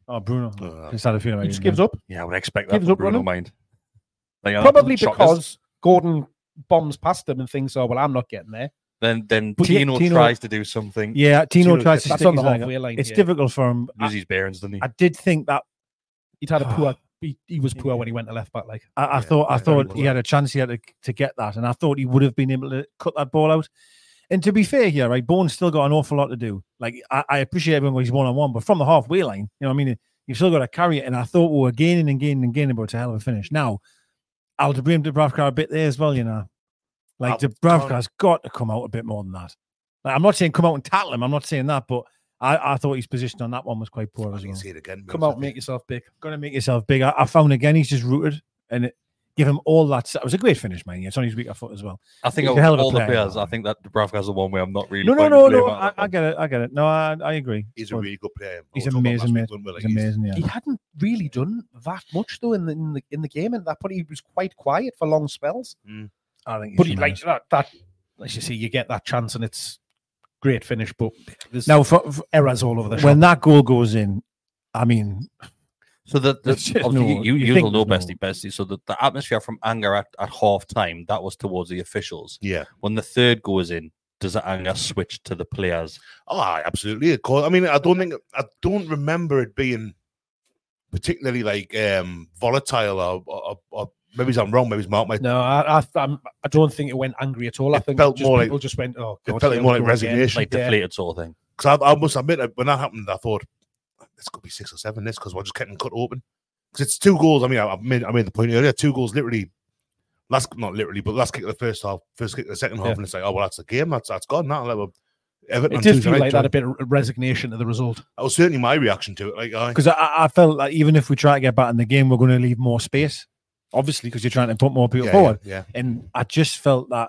Oh, Bruno. Uh, Just had a feeling. He just gives up. Yeah, I would expect that Gives from up Bruno running. mind. Like, uh, Probably shockers. because Gordon bombs past him and thinks, "Oh well, I'm not getting there." Then then But yeah, Tino, Tino- tries to do something. Yeah, Tino, Tino- tries to that's stick on the his leg halfway out. line, It's yeah. difficult for him. I, Loses his bearings, doesn't he? I did think that He'd had a poor. He, he was poor when he went to left back. Like I, I Yeah, thought I yeah, very thought well. he had a chance he had to, to get that, and I thought he would have been able to cut that ball out. And to be fair here, right, Bourne's still got an awful lot to do. Like I, I appreciate everyone when he's one on one, but from the halfway line, you know what I mean? You've still got to carry it. And I thought we were gaining and gaining and gaining, but it's a hell of a finish. Now, I'll blame Dubravka a bit there as well, you know. Like Oh, Dubravka's got to come out a bit more than that. Like, I'm not saying come out and tackle him. I'm not saying that, but I, I thought his position on that one was quite poor I as can well. see it again. come out, and make yourself big. Going to make yourself big. I, I found again he's just rooted and it, give him all that. It was a great finish, man. Yeah, it's on his weaker foot as well. I think He's of a hell of a all the player. players, I think that Dubravka's the one where I'm not really. No, no, pointing no, blame no. at I, that I one. get it. I get it. No, I, I agree. He's a But really good player. he's We were talking about amazing, last mate. week, weren't we? Like, He's he's- amazing. Yeah. He hadn't really done that much though in the in the in the game, and that but he was quite quiet for long spells. I think. But he's he like tremendous. that. That as you see, you get that chance, and it's great finish. But there's Now, for, for- errors all over the shop. when that goal goes in, I mean, So the, the There's just obviously no- you, you you think will know there's bestie bestie. So the, the atmosphere from anger at, at half time that was towards the officials. Yeah. When the third goes in, does the anger switch to the players? Oh, absolutely. Of course. I mean, I don't think I don't remember it being particularly like um volatile or, or, or maybe I'm wrong. Maybe Mark might. no, I I, I'm, I don't think it went angry at all. I It think felt just more like- people just went, oh, it God, felt here more we like go again. resignation. Like Yeah. deflated sort of thing. Because I, I must admit, uh, when that happened, I thought this could be six or seven. This because we're just getting cut open. Because it's two goals. I mean, I, I made I made the point earlier. Two goals, literally. Last, not literally, but last kick of the first half, first kick of the second half, Yeah. and it's like, oh well, that's the game. That's that's gone now. Like, well, Everton It on did Tuesday feel night, like that, John. a bit of resignation to the result. That was certainly my reaction to it. Like, I because I, I felt like even if we try to get back in the game, we're going to leave more space. Obviously, because you're trying to put more people yeah, forward. Yeah, And I just felt that.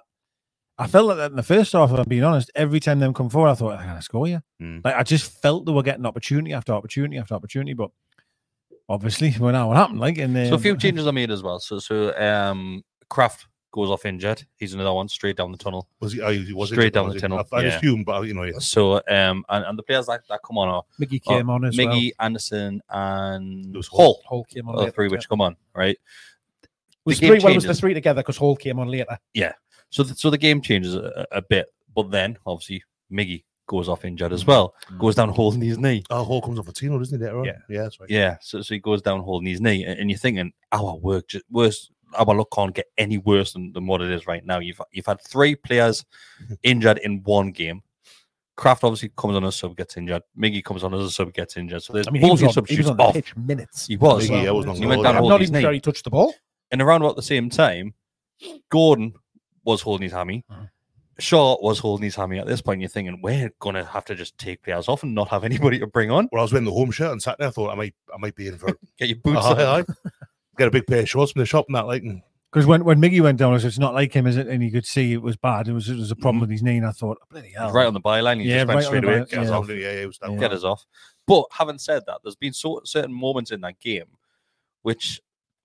I felt like that in the first half. If I'm being honest, every time them come forward, I thought, I gotta score here. Mm. Like I just felt they were getting opportunity after opportunity after opportunity, but obviously, we know what happened. Like in the So a few changes are made as well. So so um Kraft goes off injured. He's another one straight down the tunnel. was he? Oh, he was Straight it, down was the he? tunnel, I, I yeah. assumed, but you know, yeah. So um and, and the players that, that come on are Miggy uh, came on as Miggy, Anderson, and There was Hall. Hall. well. Hall came on Are the later. three which come on, right? It was the three, game well, it was the changes. three together because Hall came on later. So the, so the game changes a, a bit, but then obviously Miggy goes off injured as well, goes down holding his knee. Oh, Hall comes off a Tino, doesn't he? Later on? Yeah. yeah, that's right. Yeah, so so he goes down holding his knee, and, and you're thinking our work just worse. Our luck can't get any worse than, than what it is right now. You've you've had three players injured in one game. Kraft obviously comes on as a sub, gets injured. Miggy comes on as a sub, gets injured. So there's I mean, he both was, your on, he was substitutes on the off. pitch minutes. He was. Miggy, yeah, was on he goal, went down yeah. I'm holding not his even knee. sure he touched the ball. And around about the same time, Gordon was holding his hammy. Uh-huh. Shaw was holding his hammy. At this point, you're thinking we're gonna have to just take players off and not have anybody to bring on. Well, I was wearing the home shirt and sat there. I thought I might, I might be in for Get your boots Aye, on. aye. Get a big pair of shorts from the shop and that. Like, and because when, when Miggy went down, I was, it's not like him, is it? And you could see it was bad. It was it was a Mm-hmm. problem with his knee, and I thought, bloody hell, Right on the byline, he Yeah, just went right on straight the away. by- Get us yeah. off. yeah, yeah, it was that. Yeah. Get us off. But having said that, there's been so certain moments in that game which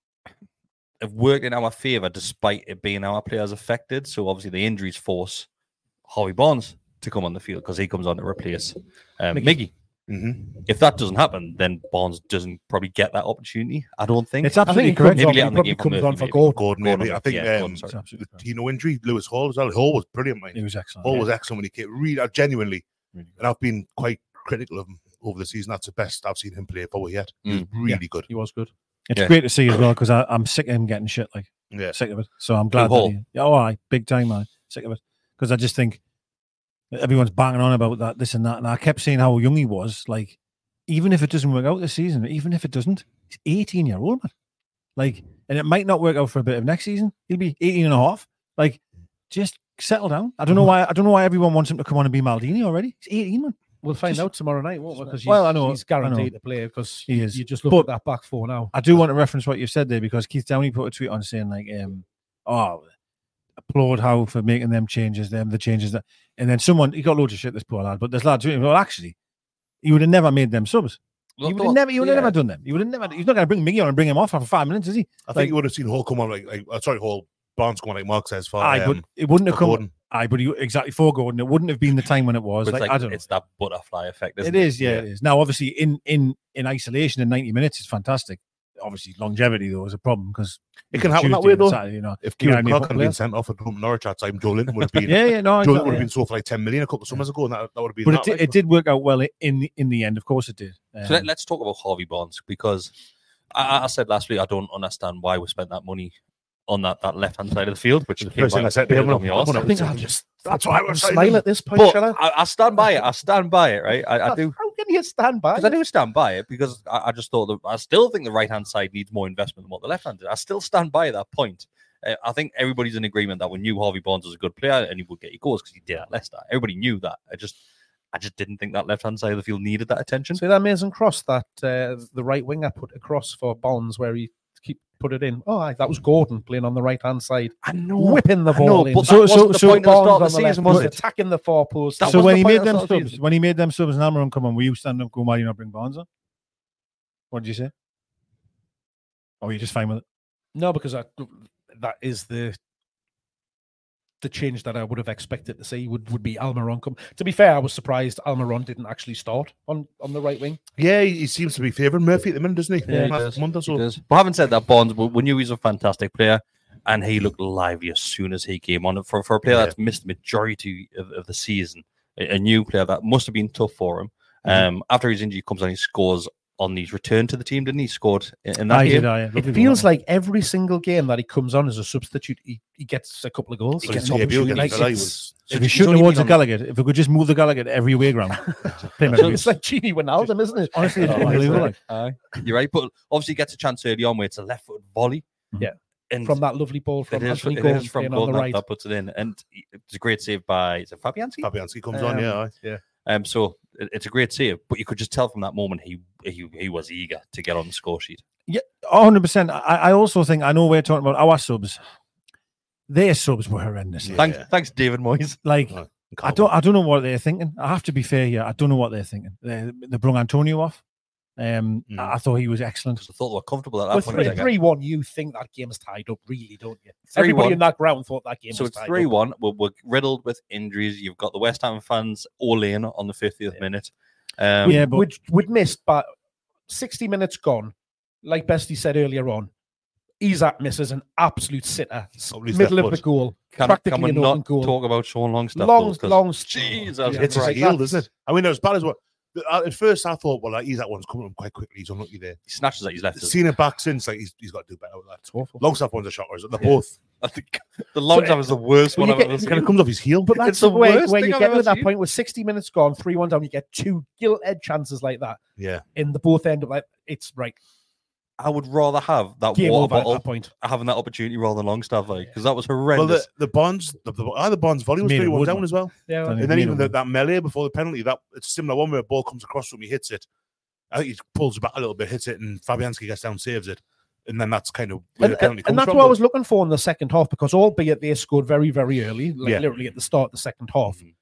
have worked in our favour despite it being our players affected. So obviously the injuries force Harvey Barnes to come on the field because he comes on to replace um, Miggy. Miggy. Mm-hmm. If that doesn't happen, then Barnes doesn't probably get that opportunity. I don't think. it's I think absolutely he correct. comes on, Maybe he late in the probably game for comes Murphy, on for maybe. Gordon. Gordon, Gordon, maybe. I think yeah, um, Gordon, sorry. the Absolutely correct. Tino injury, Lewis Hall as well. Hall was brilliant, mate. He was excellent. Hall yeah. was excellent when he came. Really, uh, genuinely, Really good. and I've been quite critical of him over the season. That's the best I've seen him play for yet. He was Mm. really good. He was good. It's Yeah. great to see as well because I'm sick of him getting shit. Like Yeah. sick of it. So I'm glad. That Hall? he, yeah, all right, big time, man. Sick of it because I just think everyone's banging on about that, this and that, and I kept saying how young he was. Like, even if it doesn't work out this season, even if it doesn't, he's eighteen year old, man. Like, and it might not work out for a bit of next season. He'll be eighteen and a half. Like, just settle down. I don't know why. I don't know why everyone wants him to come on and be Maldini already. He's eighteen, man. We'll find Just- out tomorrow night, won't we? Because Well, I know- he's I know. guaranteed to play because He is. you just look But- at that back four now. I do want to reference what you said there because Keith Downey put a tweet on saying like, um, "Oh, applaud Howe for making them changes, them the changes that," and then someone he got loads of shit. This poor lad, but there's lads. Well, actually, he would have never made them subs. He would have never. He would have Yeah. never done them. He would have never. He's not going to bring Miggy on and bring him off after five minutes, is he? I think Like- you would have seen Hall come on like, like uh, sorry, Hall Barnes come on like Mark says for I um, would. It wouldn't have for come. Gordon. Aye, but he, exactly for Gordon, it wouldn't have been the time when it was. It's Like, like, I don't know. it's that butterfly effect, isn't It it? is, yeah, it is. Now, obviously, in in in isolation, in ninety minutes, it's fantastic. Obviously, longevity though is a problem because It can happen that way though. Saturday, you know, If you Kieran know, Clark put had been players. sent off at Norwich at time, Joe Linton would have been. Yeah, yeah, no, Joe exactly, Linton would have yeah. been sold for like ten million a couple of summers ago, and that, that would have been. But that, it, did, like, it did work out well in the in the end. Of course, it did. Um, So let, let's talk about Harvey Barnes, because I, I said last week I don't understand why we spent that money on that, that left hand side of the field, which The first thing I said to him, on the I arse. wanna- I think I'll just That's why I was saying. smile at this point, But shall I? I, I stand by it. I stand by it, right? I, I do. How can you stand by? Because I do stand by it, because I, I just thought that I still think the right hand side needs more investment than what the left hand did. I still stand by that point. Uh, I think everybody's in agreement that we knew Harvey Barnes was a good player and he would get you goals because he did at Leicester. Everybody knew that. I just, I just didn't think that left hand side of the field needed that attention. See that amazing cross that uh, the right winger put across for Bonds, where he keep put it in. Oh, aye, that was Gordon playing on the right hand side. I know, whipping the I ball know, in. but So- that so- wasn't the so point at the Barnes start of on the the left season, was was it? attacking the four posts. That so was when the he point made at the them start of the subs, season. when he made them subs and Almiron come on, were you standing up going, "Why are you not bring Barnes on?" What did you say? Or were you just fine with it? No, because I, that is the the change that I would have expected to see would, would be Almiron come. To be fair, I was surprised Almiron didn't actually start on, on the right wing. Yeah, he, he seems to be favouring Murphy at the minute, doesn't he? Yeah, he Last does. month or so. He does. But having said that, Barnes, we, we knew he was a fantastic player, and he looked lively as soon as he came on. For for a player Yeah. that's missed the majority of, of the season, a, a new player that must have been tough for him. Mm-hmm. Um, after his injury, he comes on, he scores on his return to the team, didn't he? He scored in, in that I game. did, I, It feels like every single game that he comes on as a substitute, he, he gets a couple of goals. He He gets gets a debut opportunities. against Villa, he It's- was- So if you He's shoot only towards the been on- Gallagher, if we could just move the Gallagher every way ground, play him every It's like Gini Wijnaldum, isn't it? Honestly, it's Oh, unbelievable. it's like- aye. You're right, but obviously he gets a chance early on where it's a left foot volley. Yeah. And From that lovely ball from it is, Anthony it Gordon is from playing on Gordon the that, right. that puts it in. And it's a great save by, is it Fabianski? Fabianski comes on, yeah. aye. yeah. Um, so it- it's a great save, but you could just tell from that moment he he, he was eager to get on the score sheet. Yeah, one hundred percent. I, I also think, I know we're talking about our subs. Their subs were horrendous. Yeah. Thanks, thanks, David Moyes. Like, Oh, I don't, I don't know what they're thinking. I have to be fair here. I don't know what they're thinking. They, they brought Antonio off. Um, Mm. I, I thought he was excellent. I thought they were comfortable at that With point. three, I think. three one, you think that game's tied up, really, don't you? three Everybody one. in that ground thought that game So was it's tied three up. one. We're, we're riddled with injuries. You've got the West Ham fans all in on the fiftieth minute. Um, Yeah, but- We'd, we'd missed, but sixty minutes gone. Like Bestie said earlier on, Isaac misses an absolute sitter. Over his Middle left of the foot. goal. can, practically can we an open not goal. talk about Sean Longstaff? Long, though, 'cause long. Jesus It's his Right, heel, that's- isn't it? I mean, it was bad as well. Uh, At first, I thought, well, like, he's that one's coming up quite quickly. He's unlucky there. He snatches at his left. Seen it back since, like, he's, he's got to do better with that. It's awful. Longstaff one's a shocker. They're Yeah. both. I think the Longstaff is the worst Well, one you I've get- ever It kind seen. of comes off his heel. But that's It's the the way worst where thing you I've get ever to that seen. point with sixty minutes gone, three one down, you get two gilt-edged chances like that Yeah. in the both end of like it's right. I would rather have that Game water over at bottle that point. having that opportunity rather than Longstaff, like, because that was Well, horrendous. the, the Bonds, the, the, either Bonds volley was Made it three one wood, down man. as well. Yeah. Don't And Made then it even the, wood. that melee before the penalty, that it's a similar one where a ball comes across from, he hits it. I think he pulls it back a little bit, hits it, and Fabianski gets down, saves it. And then that's kind of where And, the penalty and, comes and that's from. what I but- was looking for in the second half, because albeit they scored very, very early, like Yeah. literally at the start of the second half, Mhm.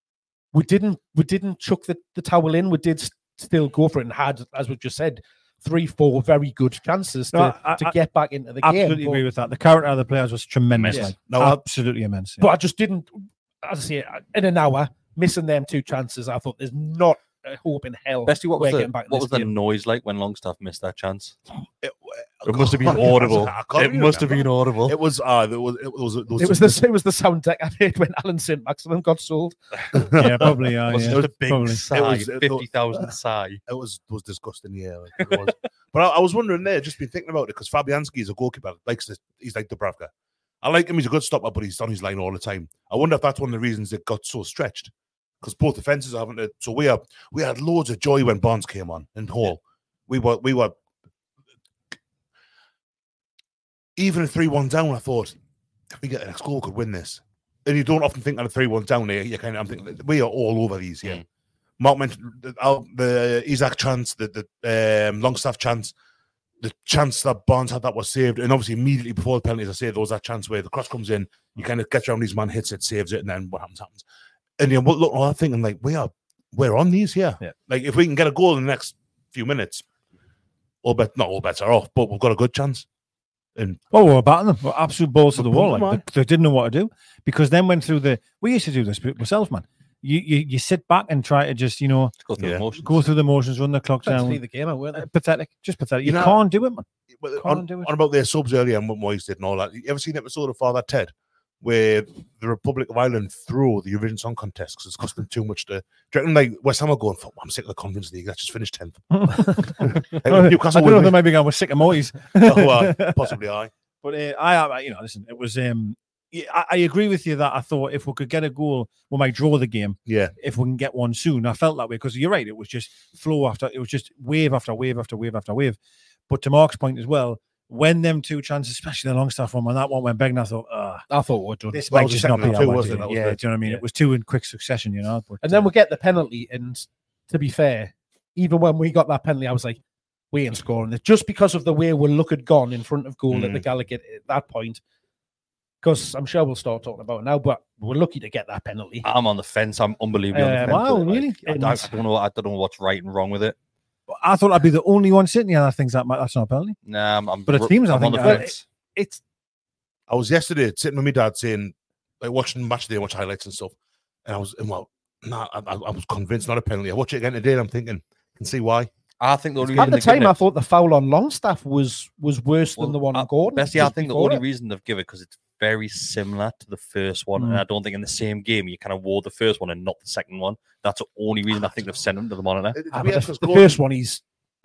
we didn't we didn't chuck the, the towel in. We did s- still go for it and had, as we just said, three, four very good chances to, No, I- to I get back into the game. Absolutely But- agree with that. The character of the players was tremendous. Immense. Like, No, I- absolutely immense. But I just didn't, as I say, in an hour, missing them two chances, I thought there's not a hope in hell. Bestie, what we're was, the, getting back in what this was the game. noise like when Longstaff missed that chance? It, It must have been I can't audible. I can't It really must have remember. been audible. It was, uh, there was, it was, there was, It was the it was the sound deck I made when Alan Saint Maximin got sold. yeah, probably. Uh, It was yeah, just a big probably. sigh, It was- it- fifty thousand sigh. it was was disgusting. Yeah, like, it was. But I, I was wondering there, just been thinking about it because Fabianski is a goalkeeper. Likes this, he's like Dubravka. I like him. He's a good stopper, but he's on his line all the time. I wonder if that's one of the reasons it got so stretched because both defenses are having to. So we are we had loads of joy when Bonds came on in Hall. We were we were even a three one down. I thought if we get the next goal, we could win this. And you don't often think on a three one down there. You kind of I'm thinking we are all over these. Yeah. Mm. Mark mentioned the, Al- the Isaac chance, the, the um, Longstaff chance, the chance that Barnes had that was saved, and obviously immediately before the penalty, as I say, there was that chance where the cross comes in, you kind of get around his man, hits it, saves it, and then what happens happens. And you know, look, I'm thinking like we are, we're on these here. Yeah. Like if we can get a goal in the next few minutes, all bet not all bets are off, but we've got a good chance. And oh, we were batting them. We're absolute balls to the We're wall. pumping Like, they, they didn't know what to do because then went through the. We used to do this myself, man. You, you you sit back and try to just, you know, Go through Yeah. the motions. go through the motions, run the clock Trying to down. leave the game out, weren't they? Uh, pathetic, just pathetic. You, You know- can't do it, man. Well, Can't on, do it. on about their subs earlier and what Moyes did and all that. You ever seen an episode of Father Ted where the Republic of Ireland threw the Eurovision Song Contest because it's cost them too much to. Do you reckon like West Ham are going, "Fuck, I'm sick of the Conference League. Let's just finish tenth. I Newcastle don't know will if they be- might be going with sick of Moyes. oh, well, possibly I. But uh, I, I, you know, listen, it was. Um, yeah, I, I agree with you that I thought if we could get a goal, we might draw the game. Yeah, If we can get one soon, I felt that way because you're right. It was just flow after. It was just wave after wave after wave after wave. But to Mark's point as well, when them two chances, especially the Longstaff one, when that one went big, and I thought, ah, I thought we'd done. this Well, might it was just the not second be half too, our wasn't day. it? That was Yeah, the- do you know what I mean? yeah. It was two in quick succession, you know. But, And then uh, we get the penalty, and to be fair, even when we got that penalty, I was like, we ain't scoring this. Just because of the way we look at gone in front of goal at the Mm. Gallagher at that point. Because I'm sure we'll start talking about it now, but we're lucky to get that penalty. I'm on the fence. I'm unbelievably on the Um, fence. wow, with it. really? I, I, don't, I don't know. I don't know what's right and wrong with it. I thought I'd be the only one sitting here that thinks that might, that's not a penalty. Nah, I'm, I'm, But it seems I I'm on think the that- fence. It's I was yesterday sitting with my dad saying, like watching match day, watch highlights and stuff, and I was, and well, nah, I, I I was convinced not a penalty. I watch it again today, and I'm thinking, I can see why. I think the only at reason the they're giving time I it- thought the foul on Longstaff was was worse Well, than the one on uh, Gordon. Bessie, I just think the before only it. reason they've given it because it's very similar to the first one, and Mm. I don't think in the same game you kind of wore the first one and not the second one. That's the only reason I think they've sent him to the monitor. It, Ah, it, but was the, weird 'cause the Gordon- first one, he's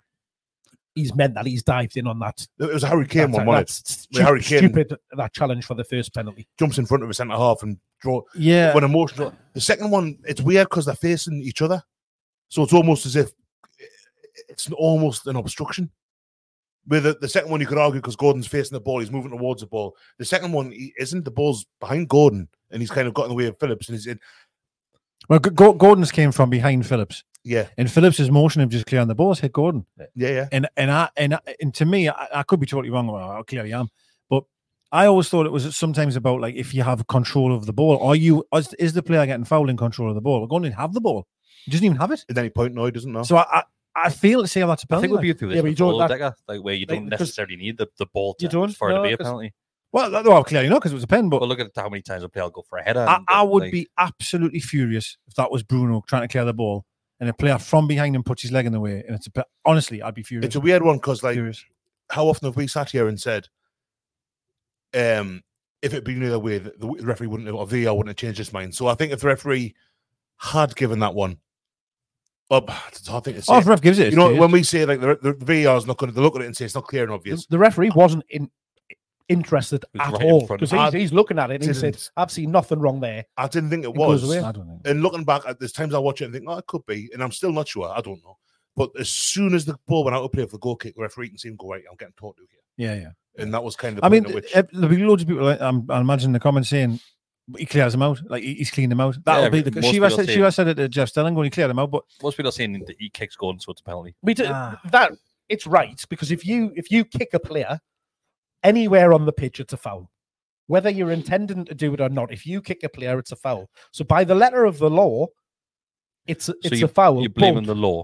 he's meant that he's dived in on that. it was a Harry Kane That's, one, wasn't it? that's Where Harry stu- Kane stupid that challenge for the first penalty. jumps in front of a centre half and draw. Yeah. When emotional, the second one, it's weird because they're facing each other, so it's almost as if it's almost an obstruction. With the, the second one, you could argue because Gordon's facing the ball, he's moving towards the ball. The second one, he isn't. The ball's behind Gordon, and he's kind of got in the way of Phillips, and he's in. Well, G- G- Gordon's came from behind Phillips, Yeah, and Phillips's motion of just clearing the balls hit Gordon. yeah, yeah. And and I and I- and to me, I, I could be totally wrong. Well, I clearly am, but I always thought it was sometimes about like if you have control of the ball, are you is, is the player getting fouled in control of the ball? We're going to have the ball. He doesn't even have it. At any point, no, he doesn't know. So I I, I feel to say that's a I penalty. think we'll like. be through this Yeah, but you before, don't- Decker, like where you like, don't because- necessarily need the, the ball to, You don't? for it to No, be a 'cause- penalty. Well, that- well, clearly not because it was a pen, but But look at how many times a player will go for a header. I, and, I would like, be absolutely furious if that was Bruno trying to clear the ball and a player from behind him puts his leg in the way. And it's a, pe- honestly, I'd be furious. It's a weird one because, like, furious. how often have we sat here and said, um, if it'd been the other way, the, the referee wouldn't have, or V R wouldn't have changed his mind. So I think if the referee had given that one up, it's a hard thing to say. Oh, if ref gives it, you know, it's when we say like the, the V R is not going to look at it and say it's not clear and The, obvious. the referee wasn't in, interested He was at right in all front because of he's, him. he's looking at it and he Didn't. said, "I've seen nothing wrong there." I didn't think it It goes was. away. I don't think. And looking back, at there's times I watch it and think, oh, it could be, and I'm still not sure. I don't know. But as soon as the ball went out of play for the goal kick, the referee can see him go, right, I'm getting taught to here. Yeah, yeah. And that was kind of the I mean, point at which, eh, there'll be loads of people. like, I'm, I imagine in the comments saying he clears them out, like he- he's cleaned them out. That'll Yeah, be the. most Shiva people said, say- Shiva said it to Jeff Stelling when he cleared them out, but most people are saying that he kicks Gordon, so it's a penalty. We do Ah. that. It's right because if you if you kick a player anywhere on the pitch, it's a foul. Whether you're intending to do it or not, if you kick a player, it's a foul. So by the letter of the law, it's a, it's so you, a foul. You're blaming but the law.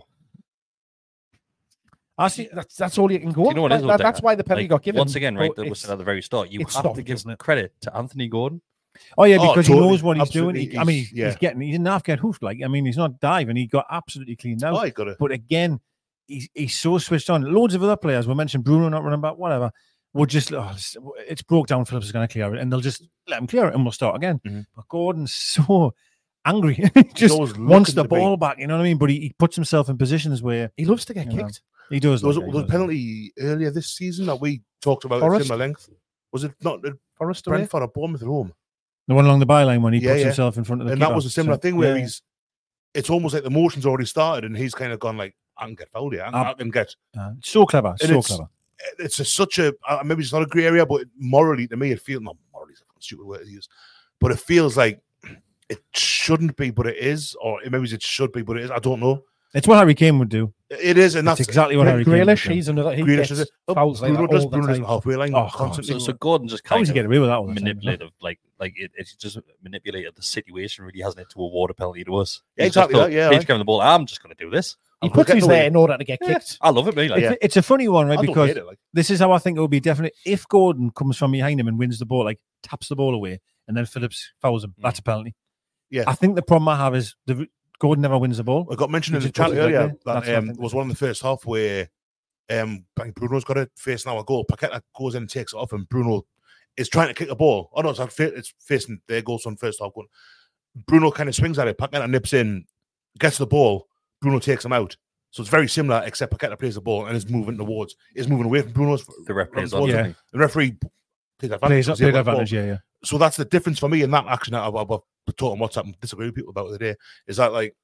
I see. that's that's all you can go. Do you know what on. it is, That- though, that's Decker? why the penalty Like, got given. Once again, right, but that we it's- said at the very start, you it's have stupid, to give isn't it? credit to Anthony Gordon. Oh yeah, Oh, because totally. he knows what he's Absolutely. doing. He, I mean, He's- he's, yeah. getting. He didn't have to get hoofed. Like I mean, he's not diving. He got absolutely cleaned out. oh, I got it. But again, he's he's so switched on. Loads of other players, we mentioned Bruno not running back, whatever, would just, oh, it's, it's broke down, Phillips is going to clear it, and they'll just let him clear it and we'll start again. Mhm. But Gordon's so angry. just always wants looking the to be- ball back, you know what I mean? But he, he puts himself in positions where He loves to get you know, kicked. he does. There was, like a, that, there was he a does. penalty earlier this season that we talked about at Forest? similar length. Was it not at Forrest away. Brentford or Bournemouth at home? The one along the byline when he Yeah, puts yeah. himself in front of the And that keeper. was a similar So, thing where yeah. he's, it's almost like the motion's already started and he's kind of gone like, I can get fouled here. I, Uh, I can get, Uh, so clever, And so it's- clever. it's a, such a, uh, maybe it's not a grey area, but morally to me, it feels, not morally, it's a stupid word to use, but it feels like it shouldn't be, but it is, or maybe it should be, but it is. I don't know. It's what Harry Kane would do. It is, and That's that's exactly what Harry Kane would Grealish, do. he's another. He Grealish gets is it. fouls like Bruno that does, all the Bruno does time. the halfway line Oh, constantly. So, so Gordon just How kind does he of get away with that all the time? manipulative, like like it, it's just manipulated the situation, really, hasn't it, to award a penalty to us. Yeah, He's just exactly thought, that, yeah, He's aye. given the ball. I'm just going to do this. He puts his there in order to get kicked. I love it, me. Like, It's, it's a funny one, right? I don't Because hate it, like. this is how I think it would be definite. If Gordon comes from behind him and wins the ball, like taps the ball away, and then Phillips fouls him, that's a penalty. Yeah. I think the problem I have is the Gordon never wins the ball. I got mentioned He in the just puts chat it like earlier that. that That's what I um, think. was one in the first half where um, I think Bruno's got it facing our goal. Paqueta goes in and takes it off, and Bruno is trying to kick the ball. Oh no, it's, like, it's facing their goal on first half one. Bruno kind of swings at it. Paqueta nips in, gets the ball. Bruno takes him out. So it's very similar, except Paqueta plays the ball and is moving towards, is moving away from Bruno's. the ref plays towards on. him. Yeah. The referee plays advantage. Plays, because played he got the advantage, ball. yeah, yeah. So that's the difference for me in that action that I've, I've, I've talked on WhatsApp and disagree with people about today. Is that like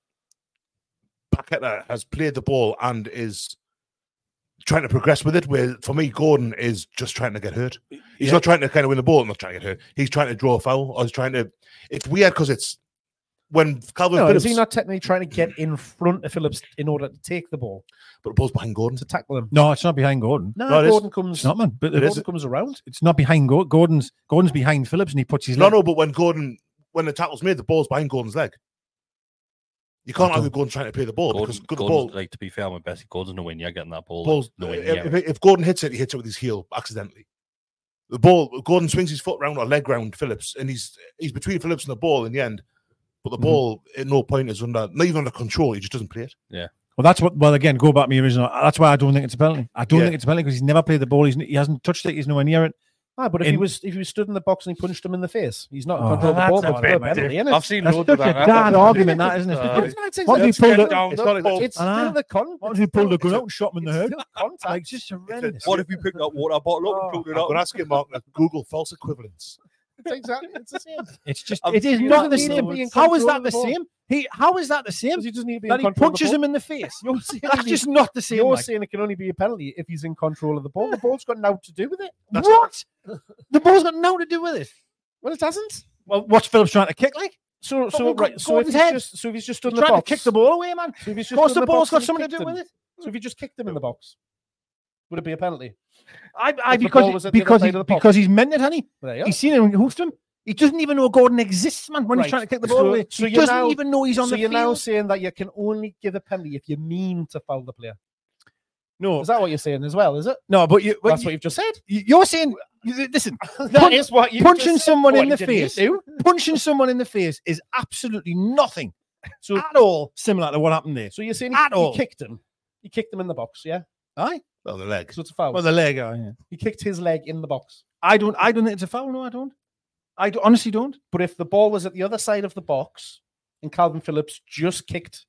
Paqueta has played the ball and is trying to progress with it, where for me, Gordon is just trying to get hurt. He's Yeah. not trying to kind of win the ball and not trying to get hurt. He's trying to draw a foul or he's trying to. It's weird because it's when Calvin No, Phillips. is he not technically trying to get in front of Phillips in order to take the ball, But the ball's behind Gordon. to tackle him? No, it's not behind Gordon. No, No, it is. Gordon comes. It's not, man. But It the- is. Gordon comes around. it's not behind Gordon. Gordon's Gordon's behind Phillips, and he puts his No, leg. no, but when Gordon, when the tackle's made, the ball's behind Gordon's leg. You can't I argue don't- Gordon trying to play the ball Gordon, because good the Gordon's, ball. like, to be fair with Bessie, Gordon's nowhere near getting that ball. Balls, Like, nowhere if, near. if, if Gordon hits it, he hits it with his heel accidentally. The ball, Gordon swings his foot round or leg round Phillips, and he's he's between Phillips and the ball in the end. But the Mhm. ball at no point is under, not even under control. He just doesn't play it. Well, that's what. Well, again, go back to my original. That's why I don't think it's a penalty. I don't Yeah. think it's a penalty because he's never played the ball. He's, he hasn't touched it. He's nowhere near it. Ah, but if he In- was if he was stood in the box and he punched him in the face, he's not in Oh, control of the that's ball. a That's bit a penalty, isn't it? I've seen That's loads such of a that. bad argument, that isn't it? Uh, It's not exactly- What if he it's pulled still- it down it's the not- ball? It's Ah. still the con. What it's if he pulled still- the gun out and shot him in the it's head? still a contact. Like, just horrendous. What if you picked that water bottle up and pulled I'm it out? going to ask you, Mark, that Google false equivalence. It's exactly. It's the same. It's just. I'm It is serious. not the He doesn't same. need to be in How is control that of the the ball. same? He. How is that the same? Because he doesn't need to be That in he control of the punches ball. him in the face. You're saying That's he- just not the same. You're like. saying it can only be a penalty if he's in control of the ball. The ball's got nothing to do with it. That's- What? The ball's got nothing to do with it. Well, it hasn't. Well, what's Phillips trying to kick like? So, But so we've got right. So if Gordon's he's head. just so if he's just stood He's in the trying box, to kick the ball away, man. So if he's Of just course, stood in the the ball's box got and he something to kicked do him. with it. So if he just kicked him in the box, would it be a penalty? I, I If the because ball he- was at the other because side he, of the box. because he's meant it, honey. There you He's seen him and hoofed him. He doesn't even know Gordon exists, man. When Right. he's trying to kick the ball So- away, so he you're doesn't now- even know he's on So the you're field. now saying that you can only give a penalty if you mean to foul the player. no, Is that what you're saying as well? Is it? no, but you, That's you, what you've just said. you're saying. you- Listen, That is what you punching someone in the face. face, punching someone in the face is absolutely nothing So, at all similar to what happened there. so you're saying At he, all. he kicked him. He kicked him in the box. Yeah. Aye, Well, the leg. So it's a foul. well, the leg. aye, yeah. He kicked his leg in the box. I don't. I don't think it's a foul. No, I don't. I do, honestly don't. But if the ball was at the other side of the box and Calvin Phillips just kicked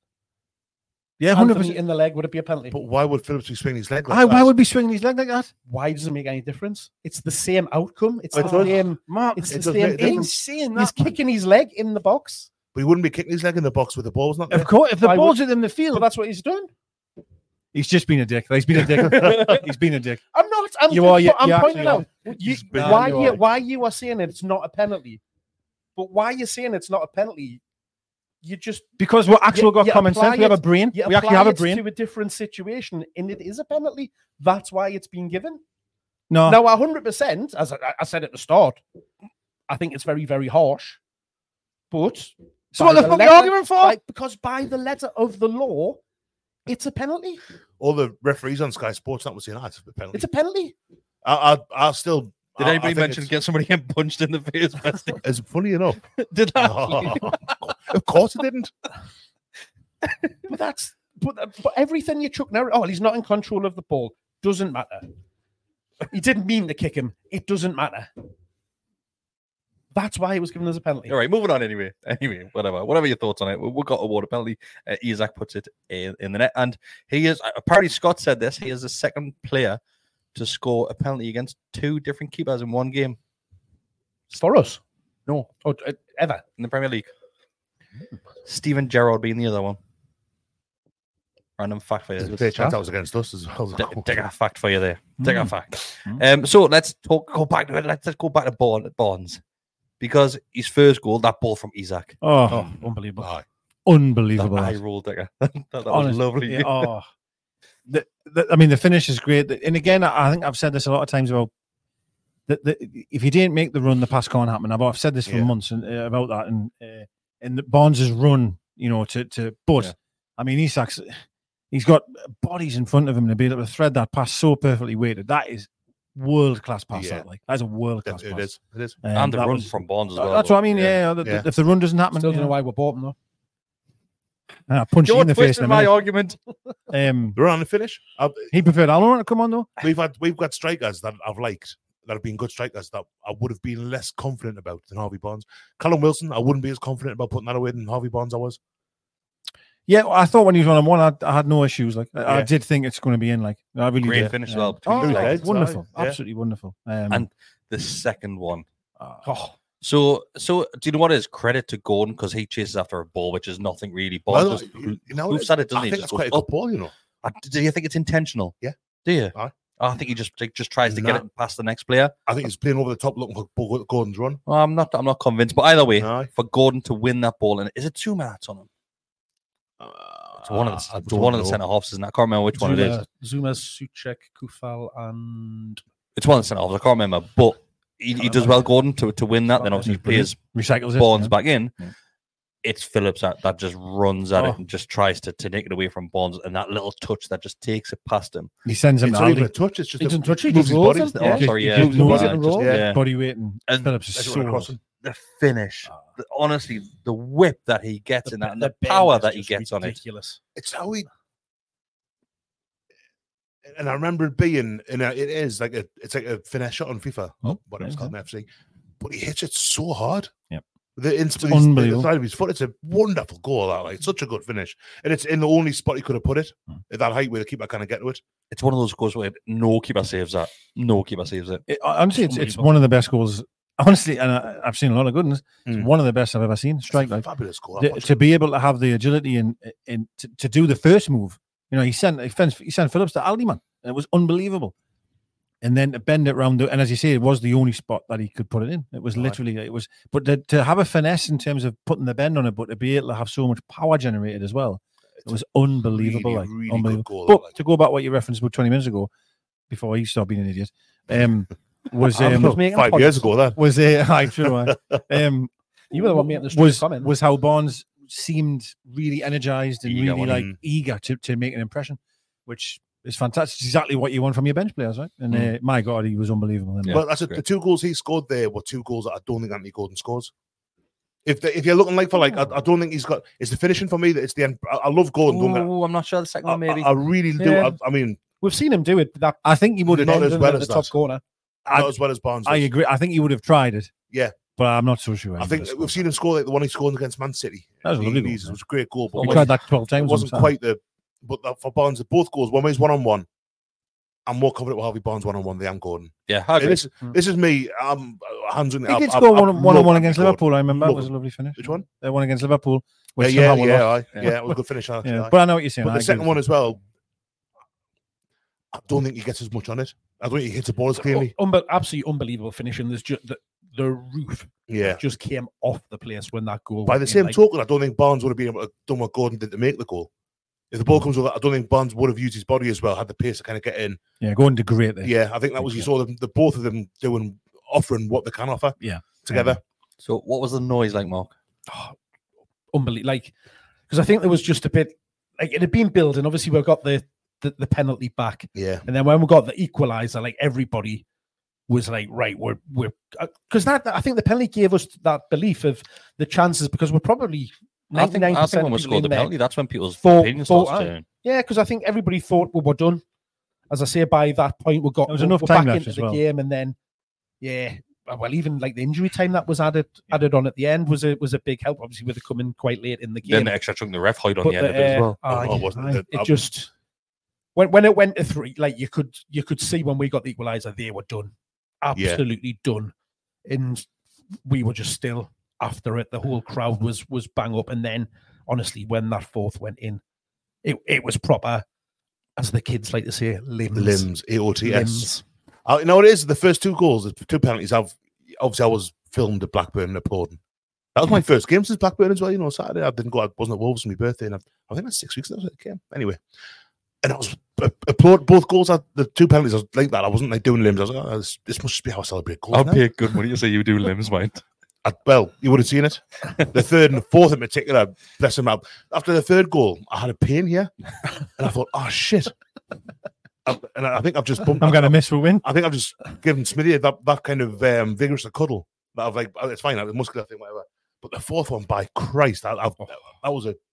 Yeah, hundred Anthony percent. in the leg, would it be a penalty? But why would Phillips be swinging his leg like Why, that? why would be swinging his leg like that? Why does it make any difference? It's the same outcome. It's It the does. same. Mark, It's it the does make same a difference. thing. insane. He's That, man. kicking his leg in the box. But he wouldn't be kicking his leg in the box with the ball's not there. Of course, if the Why ball's would- within the But field, that's what he's done. he's just been a dick. He's been a dick. He's been a dick. I'm not. I'm, You are, you- I'm you pointing actually out you, He's been- why you you are. why you are saying it's not a penalty, but why you're saying it's not a penalty. You just Because we're actually You- got you common apply sense. We have a it- brain. you We actually apply have a it brain. to a different situation, and it is a penalty. That's why it's been given. No, Now, one hundred percent, as I, I said at the start, I think it's very, very harsh. But so by what the fuck are you letter- arguing for? by- because by the letter of the law, it's a penalty. All the referees on Sky Sports that was saying, ah, it's a penalty. It's a penalty. I, I, I'll still. Did I- I anybody think mention it's- get somebody getting punched in the face? Bessie? It's funny enough. Did that? Of course it didn't. But that's but, but everything you chuck now. Oh, well, he's not in control of the ball. Doesn't matter. He didn't mean to kick him. It doesn't matter. That's why it was given as a penalty. All right, moving on anyway. Anyway, whatever. Whatever your thoughts on it. We- We've got a water penalty. Uh, Isaac puts it in, in the net. And he is, apparently Scott said this, he is the second player to score a penalty against two different keepers in one game For us, No. or uh, ever. in the Premier League. Stephen Gerrard being the other one. Random fact for you. There's a fair chance that was against us as well. D- Dig a fact for you there. Dig a fact. Um, so let's talk. Go back to it. Let's, let's go back to Barnes, Barnes, because his first goal, that ball from Isaac. Oh, Oh, unbelievable. Aye. unbelievable. That eye roll, digger. that that was Honest- lovely. yeah, oh, the, the, I mean, the finish is great. And again, I I think I've said this a lot of times about that. The, if you didn't make the run, the pass can't happen. I've, I've said this for Yeah. months and, uh, about that. And uh, and the Barnes' run, you know, to to but Yeah. I mean, Isak's He's got bodies in front of him to be able to thread that pass so perfectly weighted. That is world class pass. Yeah. That like that's a world class It, pass. it is. It is. Um, and the that run was- from Bonds as well. That's what I mean. Yeah, the- the- Yeah. if the run doesn't happen, Still don't you know know, why we bought him though. I punch you You're in the face in twisting a my minute. argument. Um, We're on the finish. I've, he preferred Almiron to come on though. we've had we've got strikers that I've liked that have been good strikers that I would have been less confident about than Harvey Barnes. Callum Wilson, I wouldn't be as confident about putting that away than Harvey Barnes I was. Yeah, I thought when he was one on one, I, I had no issues. Like I, I Yeah. did think it's going to be in. Like I really Great did. finish as Um, well between Oh, the legs, wonderful, aye, yeah. absolutely wonderful. Um, And the second one. Oh, So, so do you know what it is? Credit to Gordon because he chases after a ball, which is nothing really. Ball Well, just you know, hoofs at it, doesn't I he? think Just that's quite a goes good up. ball, you know. Uh, Do you think it's intentional? Yeah. Do you? Aye. Oh, I think he just like, just tries to get Nah. it past the next player. I think he's playing over the top, looking for Gordon's run. Well, I'm not. I'm not convinced. But either way, Aye. for Gordon to win that ball, and is it two minutes on him? It's one of the, I it's don't one of the know. centre halves, isn't it? I can't remember which one it is. Zuma, Suchek, Kufal, and It's one of the centre halves. I can't remember, but he, he does well, Gordon, to, to win that. Then Right, obviously he brilliant. plays recycles it. Bonds yeah. back in. Yeah. It's Phillips that, that just runs at Oh. it and just tries to, to nick it away from Bonds, and that little touch that just takes it past him. He sends him It's to not even a Aldi. touch. It's just He a, doesn't touch it, he moves just his rolls body. him. Oh, Yeah. sorry, He yeah. moves Just- it just- and rolls. yeah. Yeah. Body weight and, And Phillips is That's so what across him. The finish, the, honestly, the whip that he gets in that, and the, bend power is that he just gets on it. ridiculous. It's how he. And I remember it being, and it is like a, it's like a finesse shot on FIFA, Oh, whatever it's yeah, called in F C. But he hits it so hard. Yep. The instant unbelievable. the side of his foot, it's a wonderful goal. That like such a good finish, and it's in the only spot he could have put it Hmm. at that height where the keeper kind of get to it. It's one of those goals where no keeper saves that. No keeper saves it. It, honestly, it's, it's Unbelievable. one of the best goals. Honestly, and I, I've seen a lot of good ones. It's Mm. one of the best I've ever seen. Strike It's a like fabulous goal. the- I've watched to it. be able to have the agility and and to, to do the first move. You know, he sent he sent, he sent Phillips to Aldi, man, and it was unbelievable. And then to bend it round, the, and as you say, it was the only spot that he could put it in. It was Right. literally it was, but to, to have a finesse in terms of putting the bend on it, but to be able to have so much power generated as well, it was unbelievable. really, like, really good unbelievable. goal, But like. to go back what you referenced about twenty minutes ago, before he stopped being an idiot, um, was I um, was making a Five point. years ago, that was uh, I true. uh, um, You were the one making the straight was comment. was how Barnes seemed really energized and Eager, really wasn't like he? eager to, to make an impression, which is fantastic. It's exactly what you want from your bench players, right? And uh, my God, he was unbelievable. Yeah. well, that's it. The two goals he scored there were two goals that I don't think Anthony Gordon scores. If the, if you're looking like for like, I, I don't think he's got. It's the finishing for me that it's the end. I, I love Gordon. Don't get, Oh, I'm not sure the second I, one, maybe. I, I really do. Yeah. I, I mean, We've seen him do it. That I think he would have. Not end as in well the, as the top that. corner. not I, as well as Barnes. I does. agree. I think he would have tried it. Yeah. But I'm not so sure. I think we've seen him score like the one he scored against Man City. That was a He- lovely goal, he's- yeah. It was a great goal, but He it tried wasn't, that twelve it times. wasn't on quite the. But that, for Barnes, both goals. One was one on one. I'm more confident with Harvey Barnes one on one than Gordon. yeah, I agree. This, this is me. I'm hands on. He I- did I- score I one, one on love one Andy against Gordon. Liverpool. I remember. It Love was a him. lovely finish. Which one? The one against Liverpool. Yeah, which yeah, somehow we yeah, lost. aye. yeah. It was a good finish. Actually, Yeah, aye. but I know what you're saying. But I the agree second with one you. as well, I don't think he gets as much on it. I don't think he hits the ball as cleanly. Oh, unbe- absolutely unbelievable finishing. There's just the, the roof Yeah. just came off the place when that goal. By went the in, same like- token, I don't think Barnes would have been able to done what Gordon did to make the goal. If the ball comes with that, I don't think Barnes would have used his body as well, had the pace to kind of get in. Yeah, going to great there. Yeah, I think that was you Yeah. saw them, the both of them doing offering what they can offer. Yeah. together. So, what was the noise like, Mark? oh, unbelievable. Like, because I think there was just a bit like it had been building. Obviously, we got the, the the penalty back, Yeah, and then when we got the equalizer, like everybody was like, right, we're we're because that I think the penalty gave us that belief of the chances because we're probably I think, ninety-nine I think percent when we scored the penalty, that's when people's Thought- opinion thought, starts aye. turning. Yeah, because I think everybody thought we were done. As I say, by that point, we got There was we're- enough we're time back left into as the well. game, and then yeah, well, even like the injury time that was added added on at the end was a was a big help. Obviously, with it coming quite late in the game. Then the extra chunk the ref hide on But the end the, of it as uh, well. aye, Oh, wasn't aye, it? it Um, just when when it went to three, like you could you could see when we got the equaliser, they were done, absolutely done, and we were just still after it. The whole crowd was was bang up, and then honestly, when that fourth went in, it it was proper, as the kids like to say, limbs, limbs, A O T S. limbs. Uh, you know what it is? The first two goals, the two penalties. I've obviously I was filmed at Blackburn and applauding. That was my first game since Blackburn as well. You know, Saturday I didn't go. I wasn't at Wolves for my birthday, and I, I think that's six weeks. That was it came anyway. And I was uh, applaud both goals. I, the two penalties. I was like that. I wasn't like doing limbs. I was like, oh, this, this must be how I celebrate goals. I'll now. pay good money to say you do limbs, mate. I, well, you would have seen it. The third and the fourth in particular, bless him up. After the third goal, I had a pain here, and I thought, "Oh shit!" I, and I think I've just bumped. I'm going to miss for a win. I think I've just given Smithy that, that kind of um, vigorous a cuddle. That I've like, oh, it's fine. It's a muscular thing, whatever. But the fourth one, by Christ, I, I've, that was a.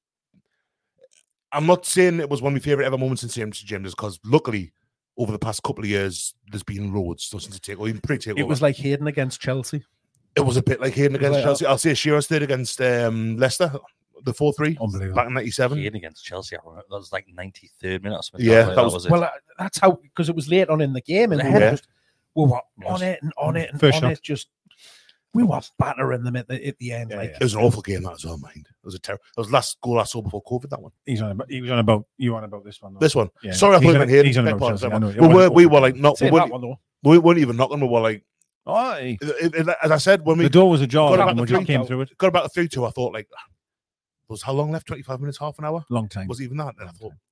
I'm not saying it was one of my favourite ever moments in James James because luckily over the past couple of years there's been roads since to take or even pre-take. It was like Hayden against Chelsea. It was a bit like Hayden against like, Chelsea. I'll say Shearer's did against um, Leicester, the four three, unbelievable, back in ninety-seven. Hayden against Chelsea, I remember. That was like ninety-third minute or something. Yeah, that, that was, was, that was well. Uh, that's how because it was late on in the game, and we Yeah. were just we were on it and on it and First on shot. it. Just we were battering them at the at the end. Yeah, like yeah. It was an awful game. That was on mind. It was a terrible. It was the last goal I saw before COVID. That one. He's on about. He was on about. You on about this one? Though. This one. Yeah. Sorry, I He's thought you on- meant Hayden. he's on Beg about pardon, Chelsea, I know. we, were, we were like not. We Say that weren't, one though. we weren't even knocking. We were like, Oh, it, it, as I said, when we the door was ajar got and about we the just three- came through it. got about the three two, I thought like, was how long left? Twenty-five minutes, half an hour. Long time. Was even that? And I thought,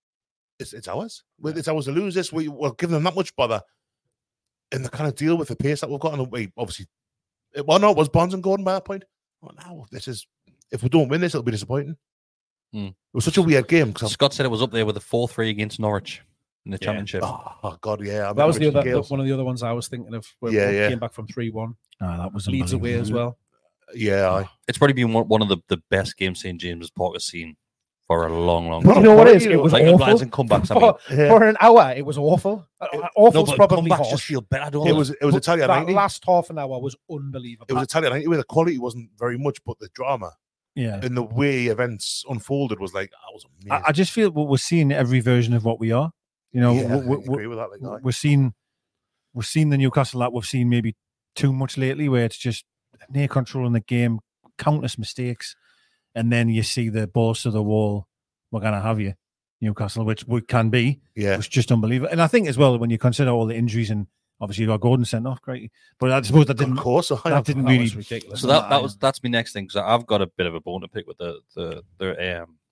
it's it's ours. Well, It's ours to lose this. We, we're giving them that much bother, and they kind of deal with the pace that we've got. And we obviously, it, well, no, it was Bonds and Gordon by that point. Well, now this is if we don't win this, it'll be disappointing. Hmm. It was such a weird game. Cause Scott said it was up there with the four three against Norwich in the Yeah. championship. oh, oh, God, yeah, I That was the remember other Richard Gales. one of the other ones I was thinking of. Where Yeah, we yeah. came back from three one. Ah, that was Leeds away as unbelievable. well. Yeah, I. It's probably been one, one of the, the best games Saint James's Park has seen for a long, long But time. you know what it is? Quality, It was like awful. headlines and comebacks. I mean, For, Yeah. for an hour, it was awful. Uh, no, Awful's but probably comebacks harsh. just feel better. Don't It they? was it was But Italian that ninety. last half an hour was unbelievable. It was Italian ninety where the quality wasn't very much, but the drama Yeah. and the way events unfolded was like that was amazing. I, I just feel we're seeing every version of what we are. You know, yeah, we're, I we're, agree with that. Like, aye. we're seeing we're seeing the Newcastle that we've seen maybe too much lately, where it's just near control in the game, countless mistakes, and then you see the balls to the wall. We're gonna have you, Newcastle, which we can be. yeah, It was just unbelievable. And I think as well when you consider all the injuries and obviously you got Gordon sent off, great. But I suppose that of didn't course, I that didn't That really. was ridiculous. So that, that was that's my next thing because I've got a bit of a bone to pick with the the the um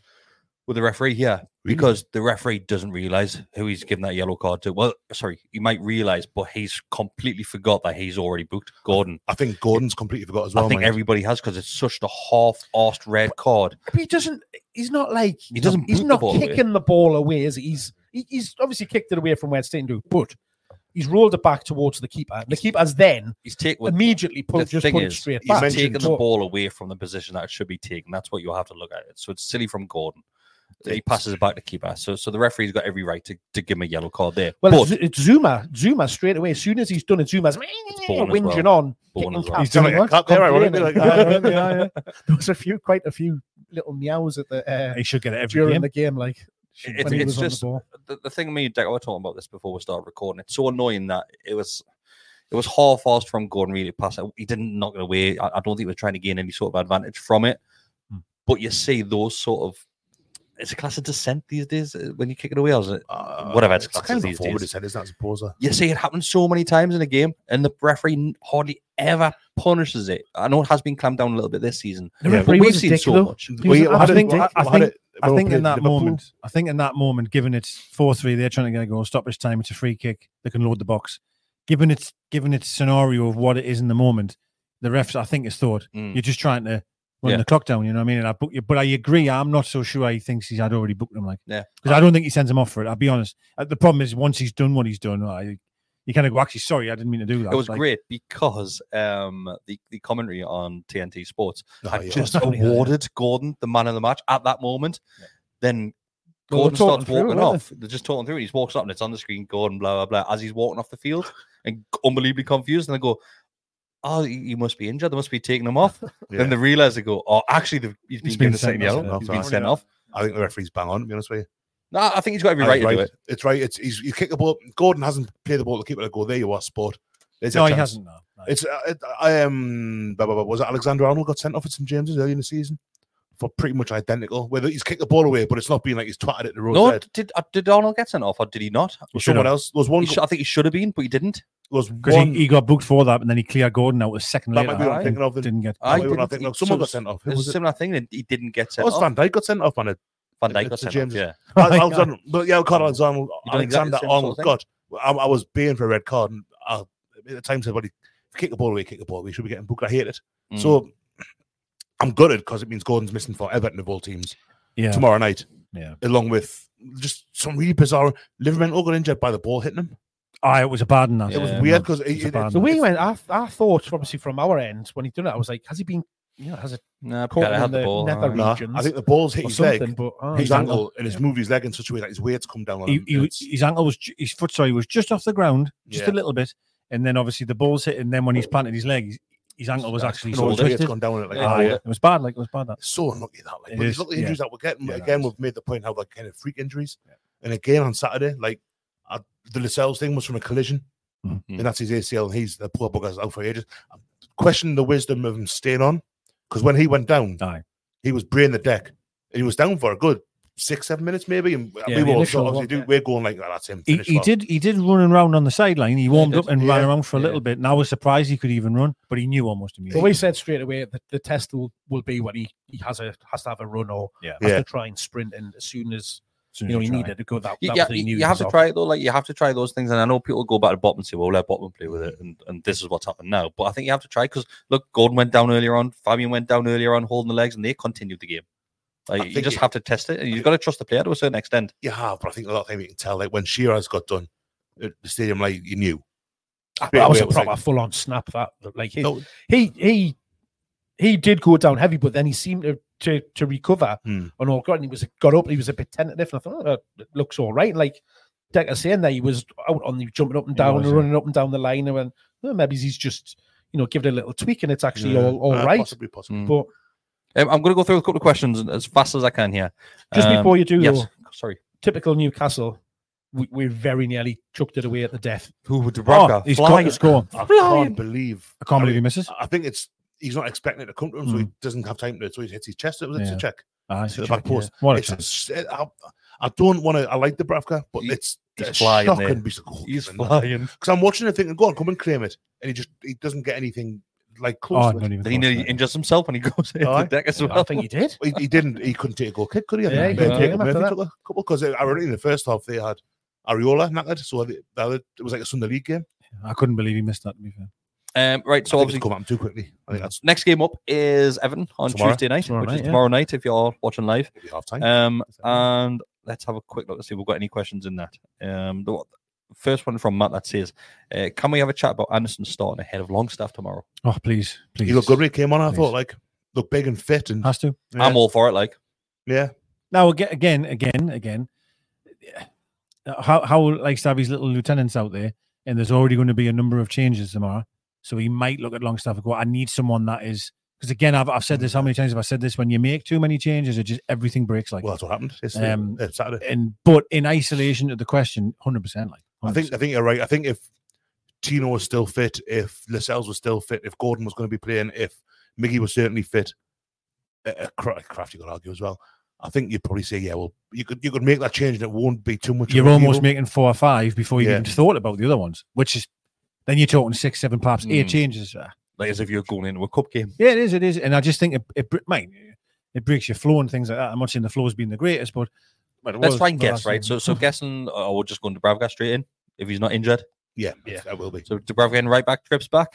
with the referee here because the referee doesn't realize who he's giving that yellow card to. Well, sorry, he might realize, but he's completely forgot that he's already booked Gordon. I think Gordon's completely forgot as well. I think mate. everybody has because it's such a half-arsed red card. But he doesn't. He's not like He doesn't He's boot the not ball away. kicking the ball away. Is he? He's he- he's obviously kicked it away from where it's taken to, but he's rolled it back towards the keeper. The keeper's then He's taken immediately the put just thing put it is, straight he's back. taken the But- ball away from the position that it should be taken. That's what you have to look at. It. So it's silly from Gordon. He passes it back to keeper. So so the referee's got every right to, to give him a yellow card there. Well, but it's, it's Zuma. Zuma straight away. As soon as he's done it, Zuma's Bone as whinging well. on. Bone getting as well. capped. He's done like it a once. cut there, ironically, like, Complaining. Yeah, yeah. There was a few, quite a few little meows at the uh, He should get it every during game. the game, like It- when he it's was just on the ball. the, the thing me and Deck were talking about this before we started recording. It's so annoying that it was it was half-assed from Gordon really to pass it. He didn't knock it away. I, I don't think he was trying to gain any sort of advantage from it. Hmm. But you see those sort of it's a class of dissent these days uh, when you kick it away. Or is it Uh, whatever it's, it's classed kind as of a these forward days. head, isn't that? I suppose. uh, You see it happen so many times in a game, and the referee n- hardly ever punishes it. I know it has been clamped down a little bit this season, The Yeah, referee but we've was seen a dick, so though. much. He was We an had absolute it- dick. I- I we had think- it- I we think played in that Liverpool. moment, I think in that moment, given it's four three, they're trying to get a goal, stoppage time, it's a free kick, they can load the box. Given its given its scenario of what it is in the moment, the refs, I think, has thought Mm. you're just trying to run Yeah. the clock down. You know what I mean? And I book you, but I agree. I'm not so sure he thinks he's had already booked him. Like, Yeah. because I don't think he sends him off for it. I'll be honest. Uh, The problem is once he's done what he's done, I, you kind of go, actually, sorry, I didn't mean to do that. It was Like, great because um, the, the commentary on T N T Sports Oh, had yeah. just Oh, yeah. awarded Gordon the man of the match at that moment. Then Well, Gordon they're talking starts through, walking weren't off. They're just talking through it. He walks up and it's on the screen, Gordon, blah, blah, blah, as he's walking off the field and unbelievably confused. And they go, oh, he he must be injured. They must be taking him off. Yeah. Then they realize they go, oh, actually, the, he's been He's given been a second sent off, yellow. yeah. He's been That's sent right. off. I think the referee's bang on. To be honest with you, No, I think he's got every Oh, right he's to right. do it. It's right. It's he's you kick the ball. Gordon hasn't played the ball to keep it a goal. There you are, sport. There's No, a he chance. hasn't. No, no. It's uh, it, I am. Um, was it Alexander Arnold got sent off at Saint James's early in the season for pretty much identical? Whether he's kicked the ball away, but it's not been like he's twatted it the road. No, head. did uh, did Arnold get sent off or did he not? Was should someone have. else? There was one. He sh- I think he should have been, but he didn't. there was Because one. he, he got booked for that, and then he cleared Gordon out a second That later. might be what I'm and thinking of. Didn't get. I Maybe when I didn't- think of- so someone got it's- sent off. Who There's was a it? similar thing that he didn't get sent Oh, it's off. Van Dijk got sent off on it. Van Dijk It's got the sent James. off, yeah. Al- Alexander, but yeah, Carl Alexander, You done exactly Alexander the same sort of Arnold. thing? God, I, I was baying for a red card, and I, at the time said, "Well, he, kick the ball away, kick the ball away. We should be getting booked. I hate it. Mm. So I'm gutted because it means Gordon's missing for Everton of all teams Yeah. tomorrow night, Yeah. along with just some really bizarre. Livermore got injured by the ball hitting him. Ah, it was a bad one. that. It was Yeah. weird because It was a bad So one. we went. I, I thought, obviously, from our end when he done it, I was like, has he been? You know, has it Nah, caught I him had in the the ball. nether uh, Nah, regions I think the ball's hit or his something? leg, But oh, his His ankle, ankle, and it's yeah. moved his leg in such a way that his weight's come down on He, him. he, It's- his ankle was, ju- his foot, sorry, was just off the ground, just Yeah. a little bit. And then obviously the ball's hit. And then when he's planted his leg, his, his ankle was actually and sort all of his weight's twisted. gone down on it. Like, Ah, oh, yeah. It was bad. Like, it was bad. That. so unlucky that. Like, It but is, these little yeah. injuries that we're getting, Yeah, again, that we've made the point how like kind of freak injuries. And again on Saturday, like uh, the Lascelles thing was from a collision, Mhm. and that's his A C L, and he's the poor bugger's out for ages. I'm questioning the wisdom of him staying on because when he went down, Aye. he was braying the deck, and he was down for a good six, seven minutes maybe, and Yeah, we the were all initial sort of, one, do, yeah. we're going like, oh, that's him. He, Finish he off. did. He did running around on the sideline. He warmed he up and did, ran yeah. around for a Yeah. little bit. And I was surprised he could even run, but he knew almost But immediately. we said straight away that the test will, will be when he, he has a has to have a run or Yeah. has Yeah. to try and sprint, and as soon as As soon you know as he try. needed to go, that, You, that yeah, was the you, news you have was to off. try it though. Like you have to try those things, and I know people go back to Botman and say, "Well, let Botman play with it," and, and this is what's happened now. But I think you have to try because look, Gordon went down earlier on, Fabian went down earlier on, holding the legs, and they continued the game. Like I you think just it- have to test it, and you've got to trust the player to a certain extent. You have, but I think a lot of time you can tell. Like when Shearer's got done at the stadium, like you knew. That was It a was proper like- full on snap. That like he, No, he he he did go down heavy, but then he seemed to to, to recover Hmm. and all got. And he was got up. And he was a bit tentative, and I thought, oh, that looks all right. Like Decker saying that he was out on the jumping up and He down was, and yeah. running up and down the line, and went, oh, maybe he's just you know give it a little tweak, and it's actually yeah. all all Uh, right. Possibly, possibly. Mm. But Um, I'm going to go through a couple of questions as fast as I can here. just Um, before you do, yes, though, sorry. typical Newcastle, we, we very nearly chucked it away at the death. Who would Oh, he's got to score. I can't believe. I can't believe he mean, misses. I think it's he's not expecting it to come to him, so he Mm. doesn't have time to. So he hits his chest. It was it's Yeah. a check. Ah, To the back post. What a It's chance. just- I, I don't want to. I like the Bravka, but He- it's he's a flying shocking there. piece of goal. He's flying. Because I'm watching it thinking, go on, come and claim it, and he just he doesn't get anything like Oh, close. to not it. even Then he close, nearly mate. injures himself when he goes into Aye. the deck as I well. think he did. He, he didn't. He couldn't take a goal kick, could he? I Yeah, think he Ben couldn't Jacob take him after Murphy that. took a couple because ironically in the first half they had Areola knackered, so the, the other, it was like a Sunday league game. I couldn't believe he missed that, to be fair. Um, right, so I think obviously it's come up too quickly. I think that's next game up is Everton on Tomorrow. Tuesday night, Tomorrow which night, is yeah. tomorrow night if you're watching live. maybe half time. Um, and let's have a quick look to see if we've got any questions in that. Um, the first one from Matt that says, uh, "Can we have a chat about Anderson starting ahead of Longstaff tomorrow?" Oh, please, please. he looked good when he came on. I Please. thought like looked big and fit, and Has to. yeah, I'm all for it. Like, yeah. Now again, again, again, again. How how likes to have his little lieutenants out there, and there's already going to be a number of changes tomorrow. So he might look at Longstaff and go, "I need someone that is." Because again, I've I've said this how many times have I said this? When you make too many changes, it just everything breaks. Like, Well, that's what happened. It's, Um, uh, Saturday. and but in isolation to the question, hundred percent. Like, I think I think you're right. I think if Tino was still fit, if Lascelles was still fit, if Gordon was going to be playing, if Miggy was certainly fit, uh, Kraft you could argue as well. I think you'd probably say, yeah, well, you could you could make that change and it won't be too much. of you're a almost deal. making four or five before you Yeah. even thought about the other ones, which is then you're talking six, seven, perhaps eight Mm. changes. Uh, like as if you're going into a cup game. Yeah, it is. It is, and I just think it it, br- mate, it breaks your flow and things like that. I'm not saying the flow's been the greatest, but, but it Let's was try and the guess, last right? one. So, so guessing, uh, we're just going to Dubravka straight in if he's not injured. Yeah, yeah, that will be. So Dubravka in right back, trips back.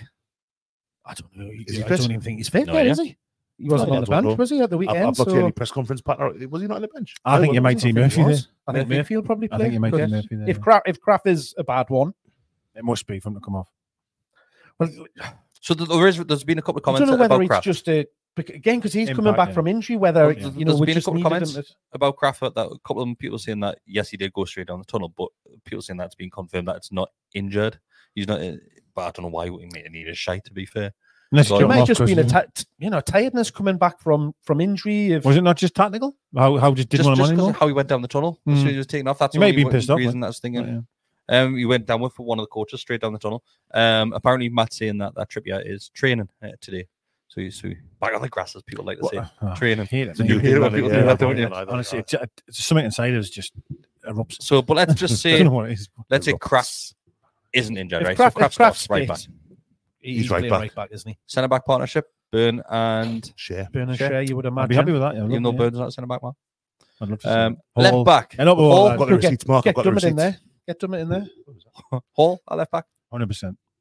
I don't know. Is he I fit? don't even think he's fit No, yet, yeah. is he? He wasn't I on the don't bench, know. was he, at the I've, weekend? I've not seen so- any press conference partner. Was he not on the bench? I think you might I see think he Murphy there. was. I think Murphy. Murphy will probably play. I think you might see But Murphy there. If Kraft, if Kraft is a bad one, It must be for him to come off. well, So th- there is, there's been a couple of I comments don't know whether about it's Kraft. just a bec- again because he's coming Impact, back yeah. from injury. Whether Well, you there's know, we been a just couple of needed him comments to- about Kraft that a couple of them people saying that yes, he did go straight down the tunnel, but people saying that's been confirmed that it's not injured. He's not, uh, but I don't know why he may need a shite. To be fair, Unless Well, you It jump might off just be a Christmas. ti- you know tiredness coming back from from injury. If Was it not just tactical? How how just didn't just, want just him 'cause anymore? of how he went down the tunnel, as Mm. soon as he was taken off. That's He the may only be pissed off, reason like- that's thinking. Yeah. Um, he went down with one of the coaches straight down the tunnel. Um, apparently Matt's saying that that Trippier is training uh, today, so he's so he- back on the grass, as people like to say. Oh, Training. I hate it. It's a new hero, people do that, don't you? Honestly, it's, it's something inside us just erupts. So, but let's just I say, don't know what it is. let's say Kraft isn't injured, if right? Kraft, so Kraft if Kraft's starts right back, fit, he's, He's right playing back. right back, isn't he? centre back partnership, Burn and Share. Burn and Sure. Share, you would imagine. I'd be happy with that. Yeah, I'd even though love- yeah. Burn's not centre back, man. I'd love to see Um, it. left Hall- back, And up with all Hall, I've got the Go get- receipts, Mark. I've Get got the Dummett in receipts. there. Get Dummett in there. Hall, at left back. one hundred percent.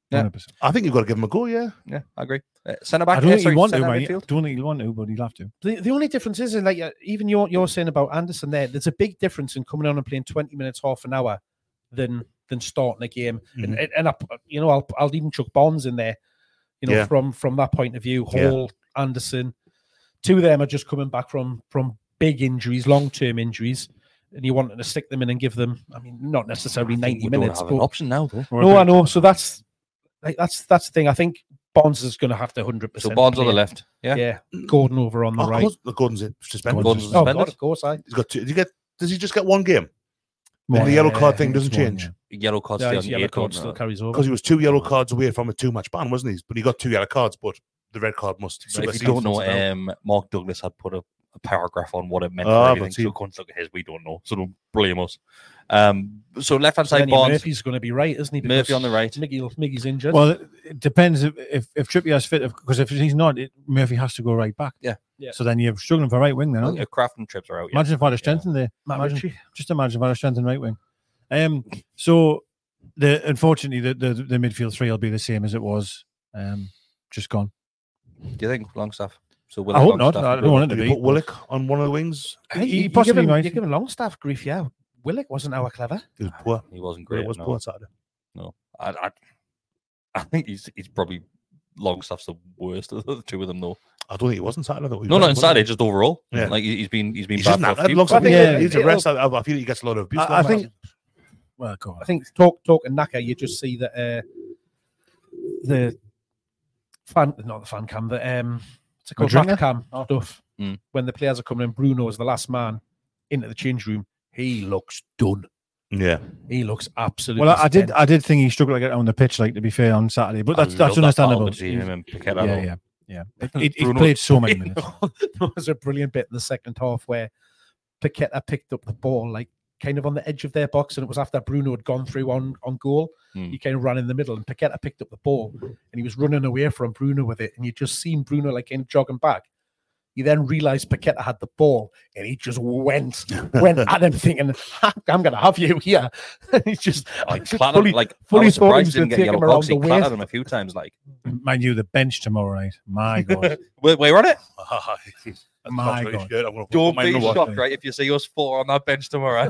Yeah. one hundred percent. I think you've got to give him a go. Yeah, Yeah, I agree. Uh, centre back. I don't uh, think sorry, he'll want to, centre mate. I midfield. don't think he'll want to, but he'll have to. The, the only difference is, like uh, even you're you're saying about Anderson there, there's a big difference in coming on and playing twenty minutes, half an hour, than than starting a game. Mm-hmm. And and I, you know, I'll I'll even chuck Bonds in there. You know, Yeah. from from that point of view, Yeah. Hall, Anderson, two of them are just coming back from from big injuries, long term injuries, and you want to stick them in and give them. I mean, not necessarily ninety We don't minutes, have but an option now, though. no, I know. So that's like that's that's the thing. I think Bonds is going to have to hundred So percent. Bonds on the left. Yeah. Yeah, Gordon over on the oh, right. Gordon's- Gordon's suspended. Gordon's Oh suspended. God, of course, I. He's got two. Does he get? Does he just get one game? One. And the yellow Yeah, card I thing think doesn't it's one, change Yellow card Yeah, stay his on yellow the card eight, still no. carries over. because he was two yellow cards away from a two match ban, wasn't he? But he got two yellow cards, but the red card must. So if you supersede don't know, it now. um, Mark Douglas had put a, a paragraph on what it meant Oh, for but everything. see- So can't look at his. We don't know. So don't blame us. Um, so left hand So side then Bonds, Murphy's going to be right, isn't he? Murphy Because on the right. Miggy, Miggy's injured. Well, it- it depends if if, if Trippier's fit, because if he's not, it, Murphy has to go right back. Yeah. Yeah. So then you're struggling for right wing then, aren't you? Uh, Kraft and Trips are out. Yeah. Imagine if I'd have strengthened there. Matt Imagine, Ritchie. just imagine if I'd have strengthened right wing. Um, so the unfortunately the, the the midfield three will be the same as it was, um, just gone. Do you think Longstaff? So I hope not. Longstaff I will don't want it Did to you be. put Willock on one of the wings? Hey, he you- you're possibly giving, might. You're giving Longstaff grief, yeah. Willock wasn't our clever. He was poor. He wasn't Great. great. was no. poor Saturday. No, I, I, I think he's he's probably Longstaff's the worst of the two of them, though. I don't think he was on Saturday. Though. He No, was- not inside it, just overall. Yeah. Like he- he's been he's been He's bad just for a not. few. Longstaff, I think yeah, it'll- he's a it'll- rest. I, I feel he gets a lot of abuse. I, I think. Well, go on. I think talk talk and Naka, you just see that uh, the fan, not the fan cam, the um, what's it called, Madringer? back cam Oh. stuff. Mm. When the players are coming in, Bruno is the last man into the change room. He looks done. Yeah. He looks absolutely. Well, I, I did. spent. I did think he struggled to get on the pitch. Like to be fair, on Saturday, but that's that's understandable. Between him and Piquet, Yeah, yeah, yeah. It, it, he Bruno- played so many minutes. There was a brilliant bit in the second half where Paqueta picked up the ball like kind of on the edge of their box, and it was after Bruno had gone through on, on goal. Hmm. He kind of ran in the middle, and Paqueta picked up the ball, and he was running away from Bruno with it, and you just seen Bruno like kind of jogging back. You then realised Paqueta had the ball, and he just went went at him, thinking, "I'm going to have you here." And he just Like, just clattered, fully, like I fully was thought he surprised was he going didn't to get take him yellow around cards. the He clattered waist. him a few times. Like, Mind you, the bench tomorrow night. My God, wait, wait, on it. my God. Good. I'm gonna put Don't mine be in the wash. shocked, right? If you see us four on that bench tomorrow.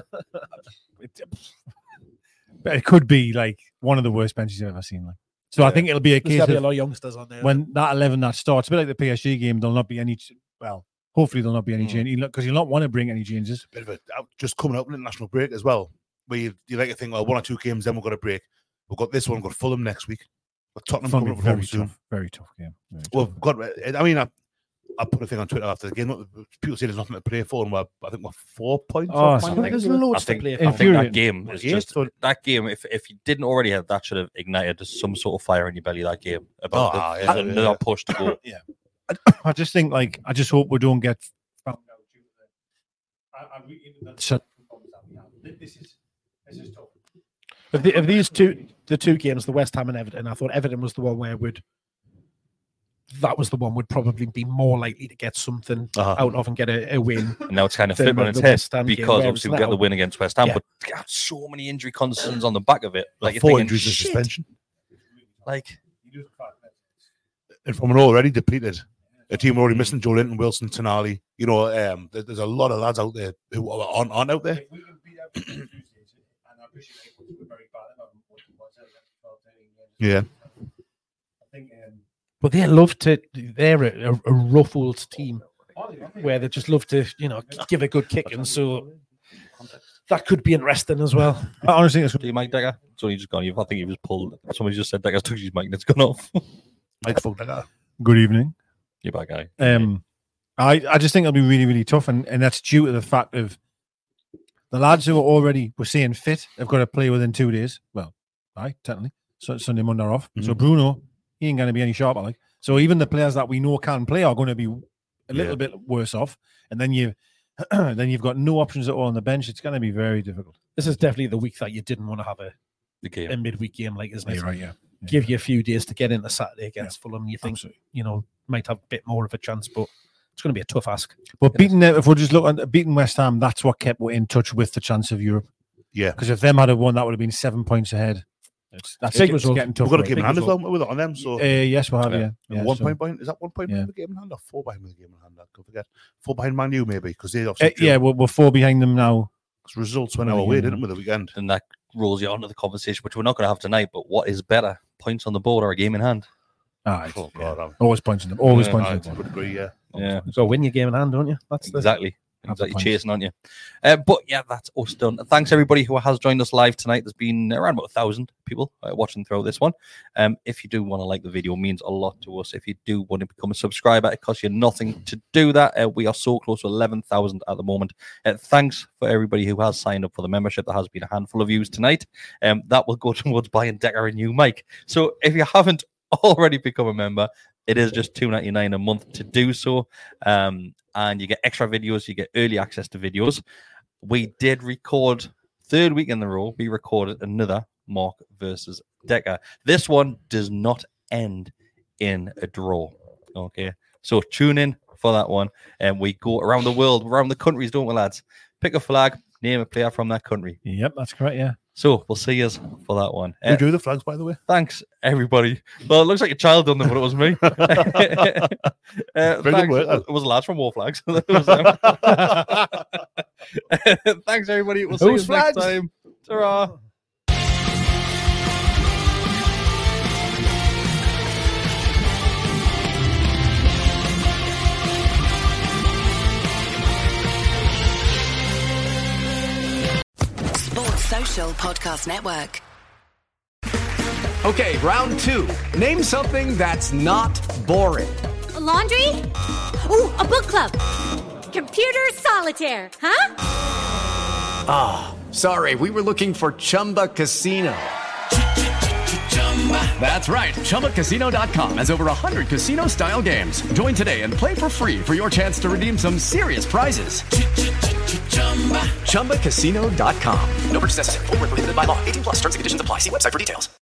But it could be like one of the worst benches I've ever seen. Like, so I think it'll be a There's case going to be a of lot of youngsters on there. when that eleven that starts, a bit like the P S G game. There'll not be any. Well, hopefully there'll not be any Mm. change because you'll not want to bring any changes. Bit of a out- just coming up with international break as well, where you, you like to think, well, one or two games, then we've got a break. We've got this one, we've got Fulham next week. We've got Tottenham It's gonna coming be up very very soon. tough, very tough game. Very tough. Well, God, I mean, I, I put a thing on Twitter after the game. Not- People say there's nothing to play for, and we're, I think we're four points. Oh, off it's Man like- United. there's I loads to think, play I for. think that Infuriating. game is Yeah, just so- that game. If if you didn't already have that, should have ignited some sort of fire in your belly. That game about Oh, the, yeah, the- yeah, another yeah. push to go. yeah. I just think like I just hope we don't get found out due to the. I, I really, that's such problems that we have. This is this is tough. Of, the, of these two, the two games, the West Ham and Everton, I thought Everton was the one where would that was the one would probably be more likely to get something Uh-huh. out of and get a, a win. And now it's kind of The- flipped on the its head West Ham game, because where obviously it's we get the now- win against West Ham, Yeah. but God, so many injury concerns on the back of it. Like Like you're four thinking, injuries and shit. suspension. Like And from an already depleted, a team already missing Joe Linton, Wilson, Tonali. You know, um, there- there's a lot of lads out there who are on, on out there. Yeah. But they love to. They're a, a, a ruffled team where they just love to, you know, give a good kick, and so that could be interesting as well. I honestly think it's Do you Mike Decker? It's only just gone. I think he was pulled. Somebody just said Decker's took his mic and it's gone off. Mike fucked that up. good evening. You bad guy. Um, I, I just think it'll be really, really tough, and, and that's due to the fact of the lads who are already were saying fit have got to play within two days. Well, right, technically, so Sunday, Monday are off. So Mhm. Bruno, he ain't going to be any sharper. Like, so even the players that we know can play are going to be a little Yeah. bit worse off, and then you then you've got no options at all on the bench. It's going to be very difficult. This is definitely the week that you didn't want to have a, The game. a midweek game like, isn't it? right, yeah. Give you a few days to get into Saturday against Fulham. You think, Absolutely. you know, might have a bit more of a chance, but it's going to be a tough ask. But beating them, if we're just looking at beating West Ham, that's what kept in touch with the chance of Europe. Yeah. Because if them had have won, that would have been seven points ahead It's, that's Big it's result. getting tough. We've got a right? game in Big hand as result. well with it on them. So Uh, yes, we'll have Yeah. yeah. yeah one so- point behind. Is that one point yeah. with the game in hand or four behind with the game in hand? I can forget. Four behind Man U maybe because they Uh, obviously yeah, we're, we're four behind them now. drew- results went Well, our way, yeah. didn't we, the weekend? And that rolls you onto the conversation, which we're not going to have tonight. But what is better, points on the board or a game in hand? All right. Oh God, I'm- Always points in them. Always Yeah, points I in them. would agree. Yeah. Yeah, So win your game in hand, don't you? That's the exactly. Have the Exactly, points. chasing on you. Uh, but yeah, that's us done. Thanks everybody who has joined us live tonight. There's been around about a thousand people uh, watching through this one. Um, if you do want to like the video, it means a lot to us. If you do want to become a subscriber, it costs you nothing to do that. Uh, we are so close to eleven thousand at the moment. Uh, thanks for everybody who has signed up for the membership. There has been a handful of views tonight. Um, that will go towards buying Decker a new mic. So if you haven't already become a member, it is just two ninety-nine a month to do so. Um, and you get extra videos, you get early access to videos. We did record third week in the row. We recorded another Mark versus Decker. This one does not end in a draw. Okay, so tune in for that one, and we go around the world, around the countries, don't we, lads? Pick a flag, name a player from that country. Yep, that's correct. Yeah. So we'll see you for that one. Who Uh, drew the flags, by the way? Thanks, everybody. Well, it looks like a child done them, but it was me. uh, Very good thanks. work, then. It was lads from War Flags. It was them. Thanks, everybody. We'll see Whose you next flags? time. Ta-ra. Sports Social Podcast Network. Okay, round two. Name something that's not boring. A laundry? Ooh, a book club. Computer solitaire, huh? Ah, sorry, we were looking for Chumba Casino. That's right. Chumba Casino dot com has over one hundred casino-style games. Join today and play for free for your chance to redeem some serious prizes. Chumba Casino dot com. No purchase necessary. Void where prohibited by law. eighteen plus terms and conditions apply. See website for details.